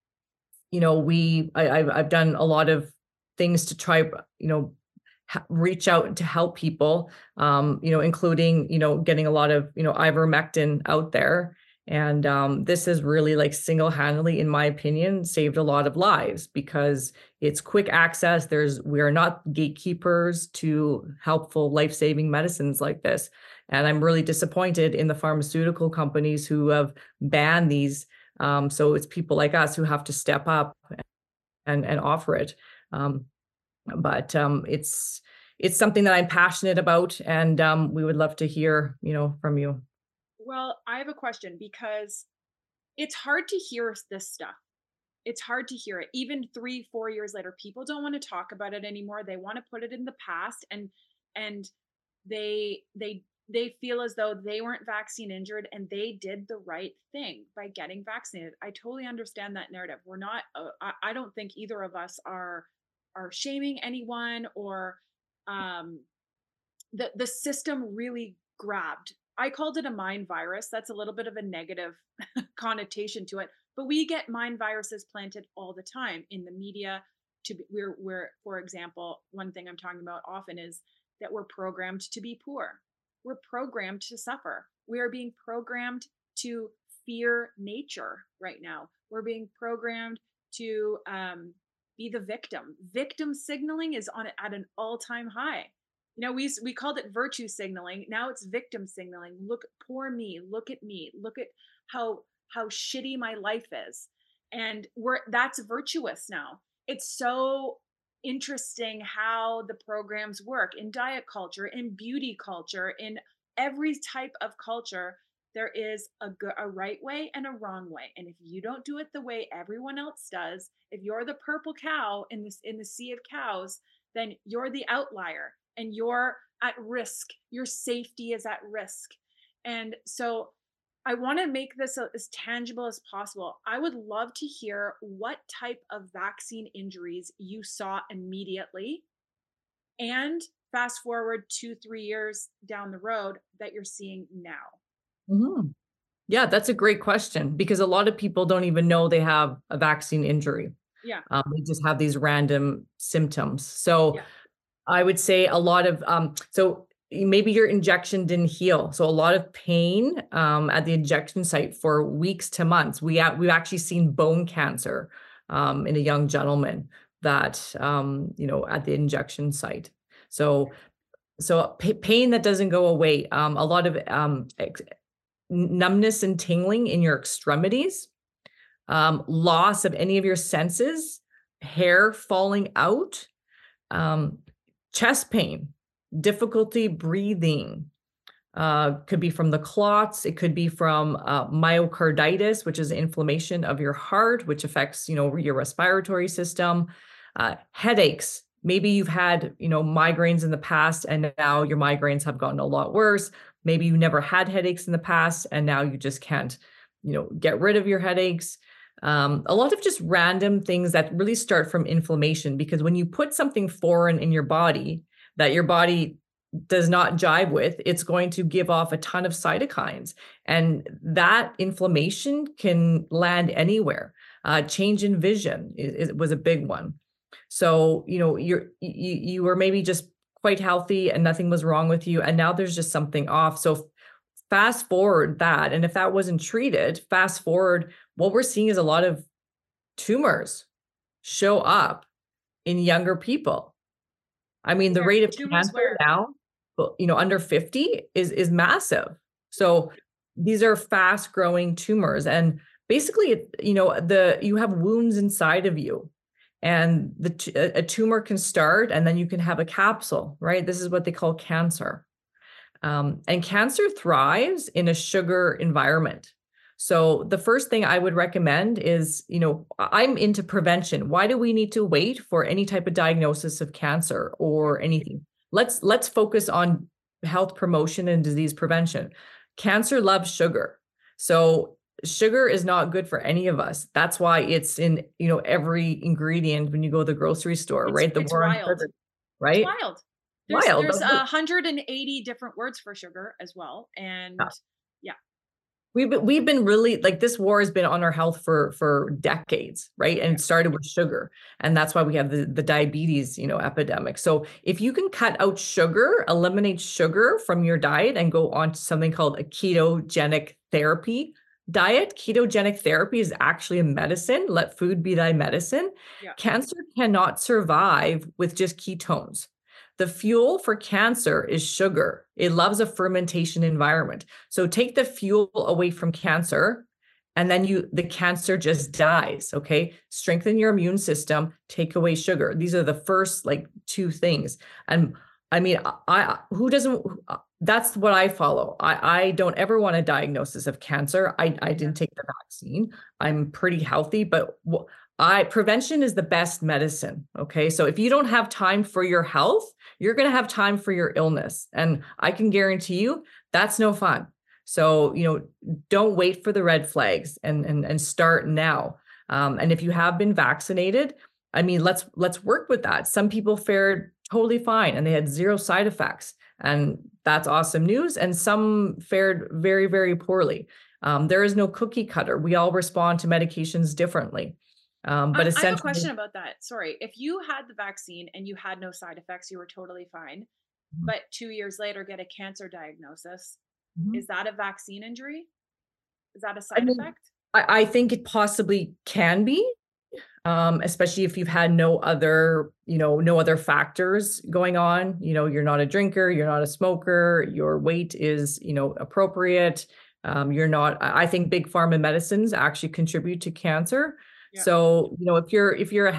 I've done a lot of things to try reach out to help people, including getting a lot of ivermectin out there. And this has really, like, single-handedly, in my opinion, saved a lot of lives because it's quick access. We are not gatekeepers to helpful life-saving medicines like this. And I'm really disappointed in the pharmaceutical companies who have banned these. So it's people like us who have to step up and offer it. But it's something that I'm passionate about, and we would love to hear, from you. Well, I have a question because it's hard to hear this stuff. It's hard to hear it. Even 3-4 years later, people don't want to talk about it anymore. They want to put it in the past, and they feel as though they weren't vaccine injured and they did the right thing by getting vaccinated. I totally understand that narrative. We're not. I don't think either of us are shaming anyone, or the system really grabbed. I called it a mind virus. That's a little bit of a negative connotation to it, but we get mind viruses planted all the time in the media. We're, for example, one thing I'm talking about often is that we're programmed to be poor. We're programmed to suffer. We are being programmed to fear nature right now. We're being programmed to be the victim. Victim signaling is at an all-time high. We called it virtue signaling. Now it's victim signaling. Look, poor me. Look at me. Look at how shitty my life is. And that's virtuous now. It's so interesting how the programs work in diet culture, in beauty culture, in every type of culture. There is a right way and a wrong way. And if you don't do it the way everyone else does, if you're the purple cow in the sea of cows, then you're the outlier. And you're at risk. Your safety is at risk. And so I want to make this as tangible as possible. I would love to hear what type of vaccine injuries you saw immediately, and fast forward 2-3 years down the road that you're seeing now. Mm-hmm. Yeah, that's a great question, because a lot of people don't even know they have a vaccine injury. Yeah. They just have these random symptoms. So yeah. I would say a lot of, so maybe your injection didn't heal. So a lot of pain at the injection site for weeks to months. We've actually seen bone cancer in a young gentleman that, at the injection site. So pain that doesn't go away. A lot of numbness and tingling in your extremities, loss of any of your senses, hair falling out, chest pain, difficulty breathing, could be from the clots. It could be from myocarditis, which is inflammation of your heart, which affects, your respiratory system, headaches. Maybe you've had, migraines in the past, and now your migraines have gotten a lot worse. Maybe you never had headaches in the past, and now you just can't, get rid of your headaches. A lot of just random things that really start from inflammation, because when you put something foreign in your body that your body does not jive with, it's going to give off a ton of cytokines, and that inflammation can land anywhere. Change in vision was a big one. So, you were maybe just quite healthy and nothing was wrong with you, and now there's just something off. So fast forward that, and if that wasn't treated, fast forward, what we're seeing is a lot of tumors show up in younger people. I mean, the rate of cancer now, under 50 is massive. So these are fast growing tumors. And basically, you have wounds inside of you, and a tumor can start and then you can have a capsule, right? This is what they call cancer. And cancer thrives in a sugar environment. So the first thing I would recommend is, I'm into prevention. Why do we need to wait for any type of diagnosis of cancer or anything? Let's focus on health promotion and disease prevention. Cancer loves sugar. So sugar is not good for any of us. That's why it's in, every ingredient when you go to the grocery store, right? It's wild. Right? It's wild. There's 180 different words for sugar as well. And yeah. We've been really, like, this war has been on our health for decades, right? And it started with sugar. And that's why we have the diabetes, epidemic. So if you can cut out sugar, eliminate sugar from your diet and go on to something called a ketogenic therapy diet. Ketogenic therapy is actually a medicine. Let food be thy medicine. Yeah. Cancer cannot survive with just ketones. The fuel for cancer is sugar. It loves a fermentation environment. So take the fuel away from cancer, and then the cancer just dies. Okay. Strengthen your immune system, take away sugar. These are the first two things. And I mean, that's what I follow. I don't ever want a diagnosis of cancer. I didn't take the vaccine. I'm pretty healthy, but prevention is the best medicine. Okay. So if you don't have time for your health, you're going to have time for your illness. And I can guarantee you that's no fun. So, don't wait for the red flags and start now. And if you have been vaccinated, I mean, let's work with that. Some people fared totally fine and they had zero side effects, and that's awesome news. And some fared very, very poorly. There is no cookie cutter. We all respond to medications differently. But essentially, I have a question about that. Sorry. If you had the vaccine and you had no side effects, you were totally fine. Mm-hmm. But 2 years later, get a cancer diagnosis. Mm-hmm. Is that a vaccine injury? Is that a side effect? I think it possibly can be, especially if you've had no other factors going on. You're not a drinker, you're not a smoker, your weight is, appropriate. I think big pharma medicines actually contribute to cancer. Yeah. So, if you're a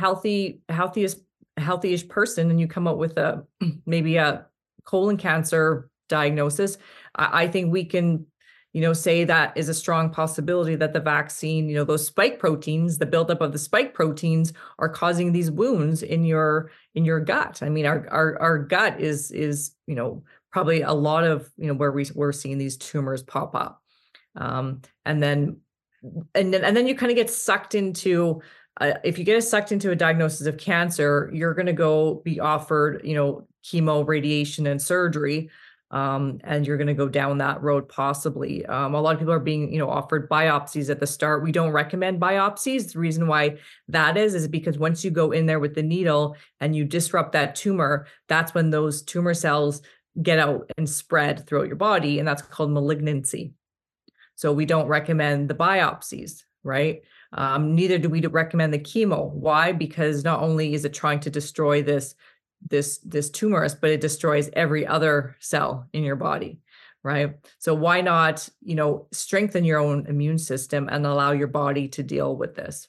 healthiest person and you come up with maybe a colon cancer diagnosis, I think we can, say that is a strong possibility that the vaccine, those spike proteins, the buildup of the spike proteins are causing these wounds in your gut. I mean, our gut is probably a lot of, where we're seeing these tumors pop up. And then you kind of get sucked into, if you get sucked into a diagnosis of cancer, you're going to go be offered, chemo, radiation, and surgery. And you're going to go down that road possibly. A lot of people are being, offered biopsies at the start. We don't recommend biopsies. The reason why that is because once you go in there with the needle and you disrupt that tumor, that's when those tumor cells get out and spread throughout your body. And that's called malignancy. So we don't recommend the biopsies, right? Neither do we recommend the chemo. Why? Because not only is it trying to destroy this tumorous, but it destroys every other cell in your body, right? So why not, strengthen your own immune system and allow your body to deal with this?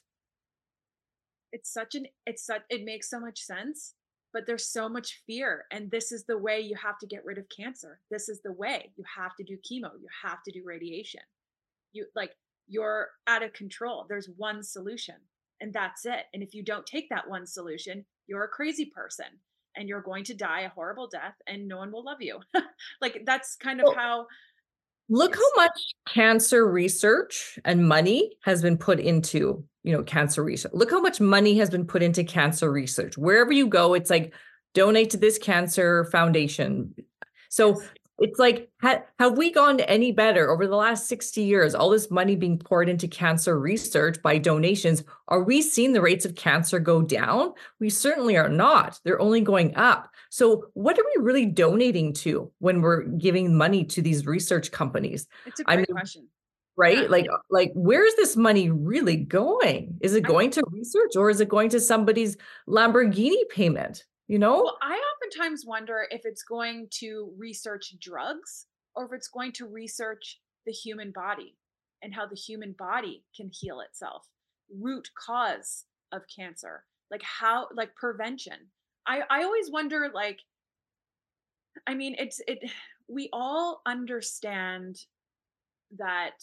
It makes so much sense, but there's so much fear. And this is the way you have to get rid of cancer. This is the way you have to do chemo. You have to do radiation. You're out of control. There's one solution and that's it. And if you don't take that one solution, you're a crazy person and you're going to die a horrible death and no one will love you. That's kind of how. Look how much cancer research and money has been put into, cancer research. Look how much money has been put into cancer research. Wherever you go, it's like, donate to this cancer foundation. So it's like, have we gone any better over the last 60 years? All this money being poured into cancer research by donations. Are we seeing the rates of cancer go down? We certainly are not. They're only going up. So what are we really donating to when we're giving money to these research companies? It's a great question. Right? Yeah. Like, where's this money really going? Is it going to research or is it going to somebody's Lamborghini payment? you know? Well, I oftentimes wonder if it's going to research drugs or if it's going to research the human body and how the human body can heal itself, root cause of cancer, like how, like prevention. I always wonder, like, I mean, we all understand that,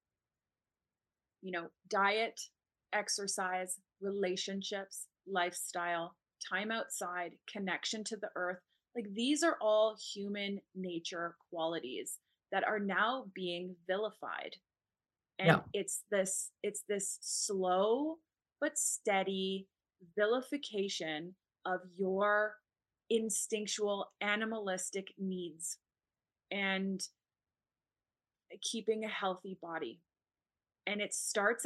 diet, exercise, relationships, lifestyle, time outside, connection to the earth, like these are all human nature qualities that are now being vilified. And Yeah. it's this slow but steady vilification of your instinctual animalistic needs and keeping a healthy body. And it starts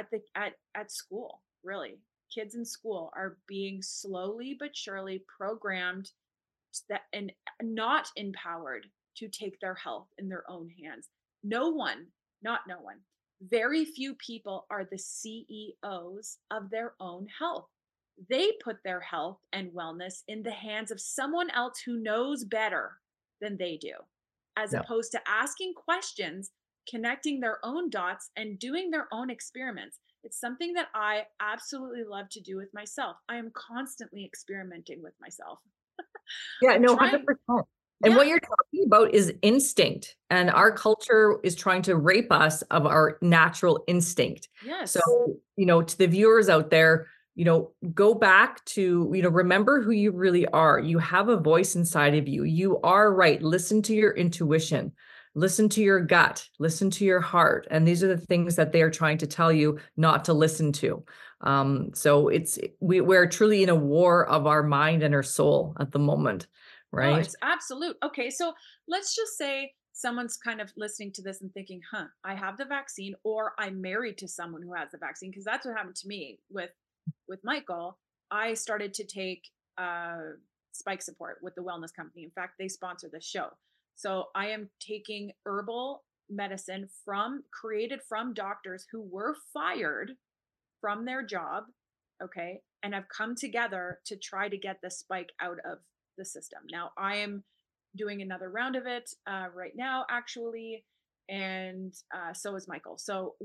at school, really. Kids in school are being slowly but surely programmed that and not empowered to take their health in their own hands. No one, not no one, very few people are the CEOs of their own health. They put their health and wellness in the hands of someone else who knows better than they do, as Yeah. opposed to asking questions, connecting their own dots, and doing their own experiments. It's something that I absolutely love to do with myself. I am constantly experimenting with myself. Yeah, I'm no, trying, 100%. And what yeah, you're talking about is instinct. And our culture is trying to rape us of our natural instinct. So, yes. to the viewers out there, go back to, remember who you really are. You have a voice inside of you. You are right. Listen to your intuition, listen to your gut, listen to your heart. And these are the things that they are trying to tell you not to listen to. So we're truly in a war of our mind and our soul at the moment, Oh, right? it's absolute. Okay, so let's just say someone's kind of listening to this and thinking, huh, I have the vaccine, or I'm married to someone who has the vaccine, because that's what happened to me with Michael. I started to take spike support with the wellness company. In fact, they sponsor this show. So I am taking herbal medicine created from doctors who were fired from their job. Okay. And have come together to try to get the spike out of the system. Now, I am doing another round of it right now, actually. And so is Michael. So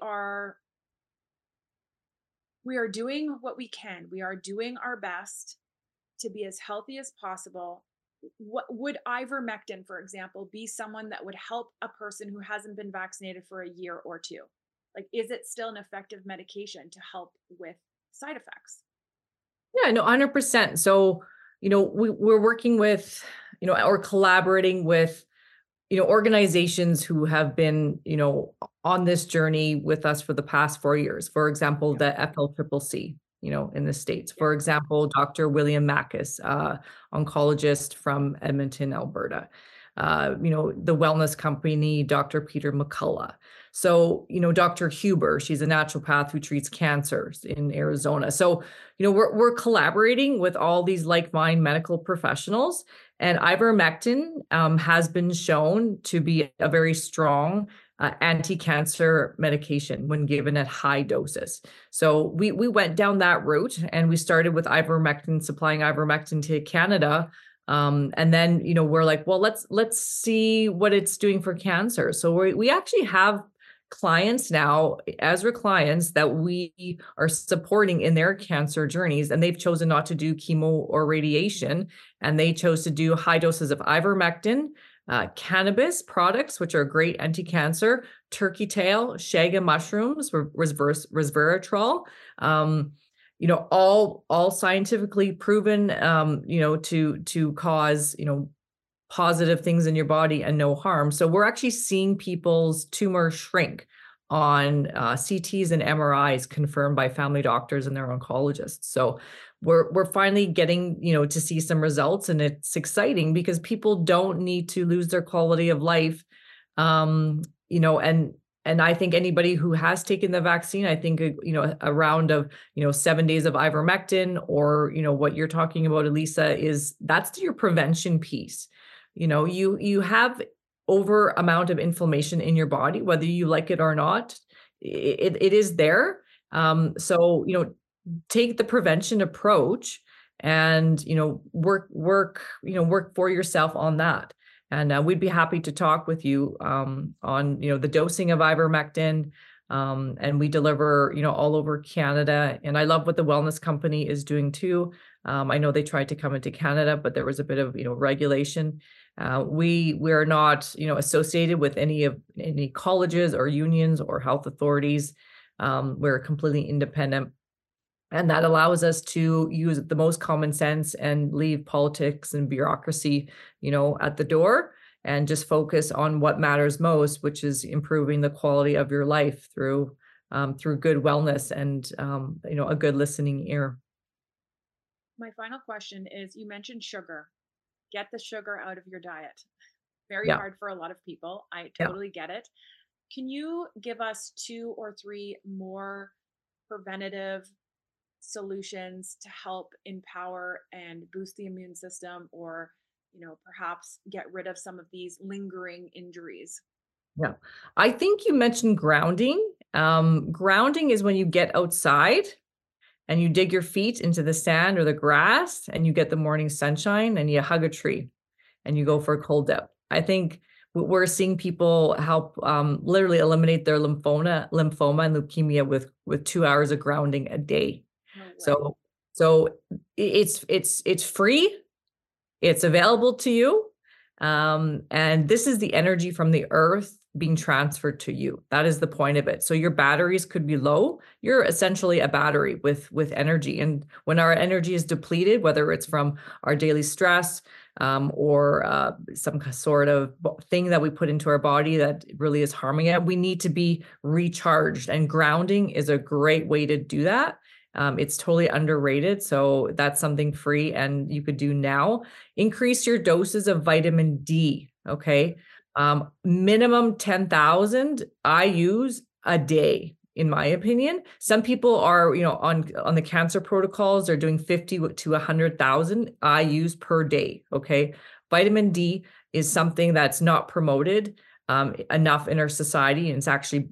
we are doing what we can. We are doing our best to be as healthy as possible. What would ivermectin, for example, be someone that would help a person who hasn't been vaccinated for a year or two? Like, is it still an effective medication to help with side effects? Yeah, no, 100%. So, we're working with, or collaborating with, organizations who have been, on this journey with us for the past 4 years. For example, Yeah, the FLCCC, in the States. yeah, For example, Dr. William Mackis, oncologist from Edmonton, Alberta. The wellness company, Dr. Peter McCullough. So, Dr. Huber, she's a naturopath who treats cancers in Arizona. So, we're collaborating with all these like-minded medical professionals, and ivermectin has been shown to be a very strong anti-cancer medication when given at high doses. So we went down that route, and we started with ivermectin, supplying ivermectin to Canada. And then, we're like, well, let's see what it's doing for cancer. So we actually have clients now, Ezra clients, that we are supporting in their cancer journeys, and they've chosen not to do chemo or radiation, and they chose to do high doses of ivermectin, cannabis products, which are great anti-cancer, turkey tail, shaga mushrooms, resveratrol, all scientifically proven, to cause, positive things in your body and no harm. So we're actually seeing people's tumor shrink on CTs and MRIs confirmed by family doctors and their oncologists. So we're finally getting, to see some results, and it's exciting because people don't need to lose their quality of life. And I think anybody who has taken the vaccine, I think, a round of, 7 days of ivermectin, or, what you're talking about, Elisa, that's your prevention piece. You have over amount of inflammation in your body, whether you like it or not, it is there. So, take the prevention approach, and, work for yourself on that. And we'd be happy to talk with you on, the dosing of ivermectin. And we deliver, all over Canada. And I love what the wellness company is doing too. I know they tried to come into Canada, but there was a bit of, regulation. We are not, associated with any colleges or unions or health authorities. We're completely independent. And that allows us to use the most common sense and leave politics and bureaucracy, at the door, and just focus on what matters most, which is improving the quality of your life through good wellness and, a good listening ear. My final question is, you mentioned sugar. Get the sugar out of your diet. Very Yeah, hard for a lot of people. I yeah. totally get it. Can you give us 2 or 3 more preventative solutions to help empower and boost the immune system, or perhaps get rid of some of these lingering injuries? Yeah. I think you mentioned grounding. Grounding is when you get outside and you dig your feet into the sand or the grass and you get the morning sunshine and you hug a tree and you go for a cold dip. I think we're seeing people help literally eliminate their lymphoma and leukemia with 2 hours of grounding a day. No way. So so it's free, it's available to you. And this is the energy from the earth being transferred to you. That is the point of it. So your batteries could be low. You're essentially a battery with energy. And when our energy is depleted, whether it's from our daily stress or some sort of thing that we put into our body that really is harming it, we need to be recharged. And grounding is a great way to do that. It's totally underrated. So that's something free and you could do now. Increase your doses of vitamin D. Okay. Minimum 10,000 IUs a day, in my opinion. Some people are, on the cancer protocols, they're doing 50 to 100,000 IUs per day. Okay. Vitamin D is something that's not promoted enough in our society, and it's actually,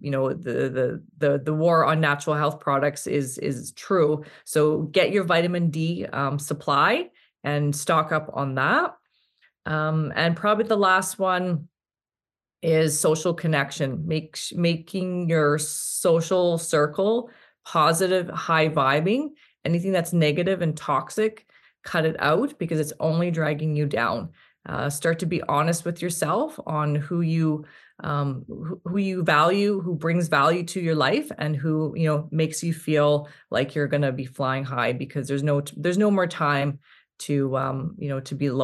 the war on natural health products is true. So get your vitamin D supply and stock up on that. And probably the last one is social connection. Making your social circle positive, high vibing. Anything that's negative and toxic, cut it out because it's only dragging you down. Start to be honest with yourself on who you value, who brings value to your life, and who makes you feel like you're going to be flying high. Because there's no more time to be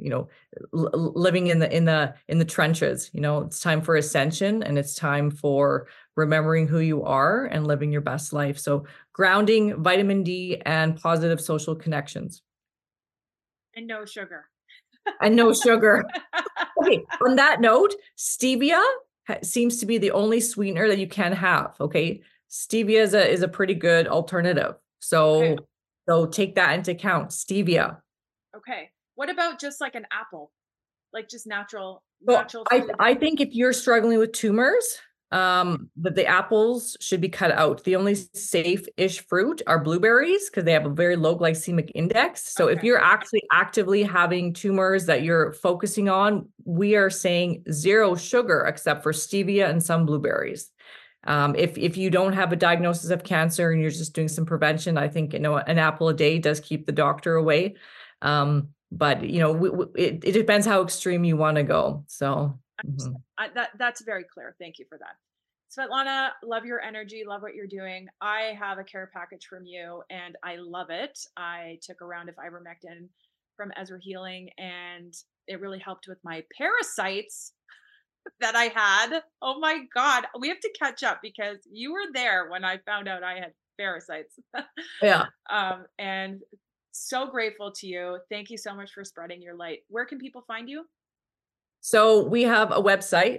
living in the trenches. It's time for ascension, and it's time for remembering who you are and living your best life. So grounding, vitamin D, and positive social connections. And no sugar. And no sugar. Okay, on that note, stevia seems to be the only sweetener that you can have. Okay, stevia is a pretty good alternative. So take that into account. Stevia. Okay. What about just like an apple? Like just natural Well, food? I think if you're struggling with tumors, that the apples should be cut out. The only safe-ish fruit are blueberries because they have a very low glycemic index. So if you're actually actively having tumors that you're focusing on, we are saying 0 sugar except for stevia and some blueberries. If you don't have a diagnosis of cancer and you're just doing some prevention, I think an apple a day does keep the doctor away. But it depends how extreme you want to go. So. Mm-hmm. That's very clear. Thank you for that. Svetlana, love your energy, love what you're doing. I have a care package from you and I love it. I took a round of ivermectin from Ezra Healing and it really helped with my parasites that I had. Oh my God. We have to catch up because you were there when I found out I had parasites. Yeah. And so grateful to you. Thank you so much for spreading your light. Where can people find you? So we have a website,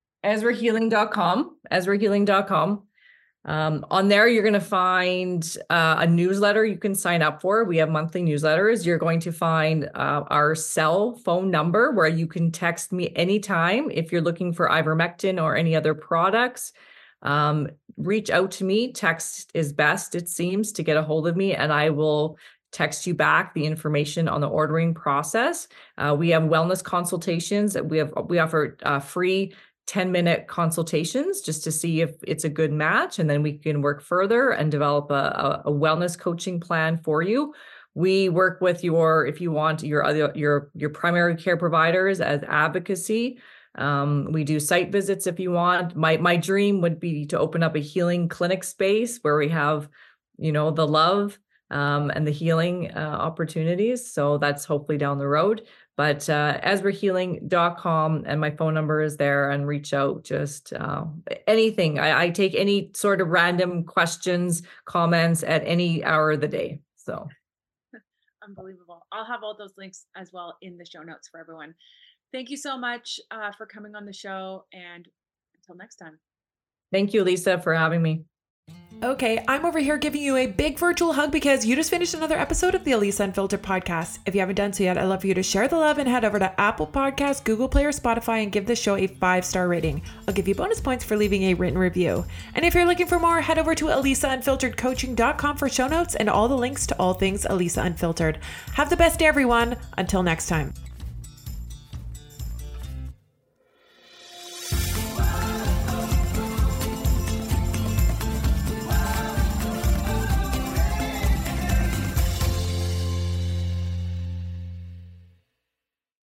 ezrahealing.com. On there, you're going to find a newsletter you can sign up for. We have monthly newsletters. You're going to find our cell phone number where you can text me anytime if you're looking for ivermectin or any other products. Reach out to me. Text is best, it seems, to get a hold of me, and I will text you back the information on the ordering process. We have wellness consultations. We offer free 10-minute consultations just to see if it's a good match, and then we can work further and develop a wellness coaching plan for you. We work with if you want your primary care providers as advocacy. We do site visits if you want. My dream would be to open up a healing clinic space where we have, the love and the healing opportunities. So that's hopefully down the road. But aswerehealing.com, and my phone number is there, and reach out. Just anything. I take any sort of random questions, comments at any hour of the day. So unbelievable. I'll have all those links as well in the show notes for everyone. Thank you so much for coming on the show, and until next time. Thank you, Lisa, for having me. Okay, I'm over here giving you a big virtual hug because you just finished another episode of the Elisa Unfiltered podcast. If you haven't done so yet, I'd love for you to share the love and head over to Apple Podcasts, Google Play, or Spotify and give this show a 5-star rating. I'll give you bonus points for leaving a written review. And if you're looking for more, head over to ElisaUnfilteredCoaching.com for show notes and all the links to all things Elisa Unfiltered. Have the best day, everyone. Until next time.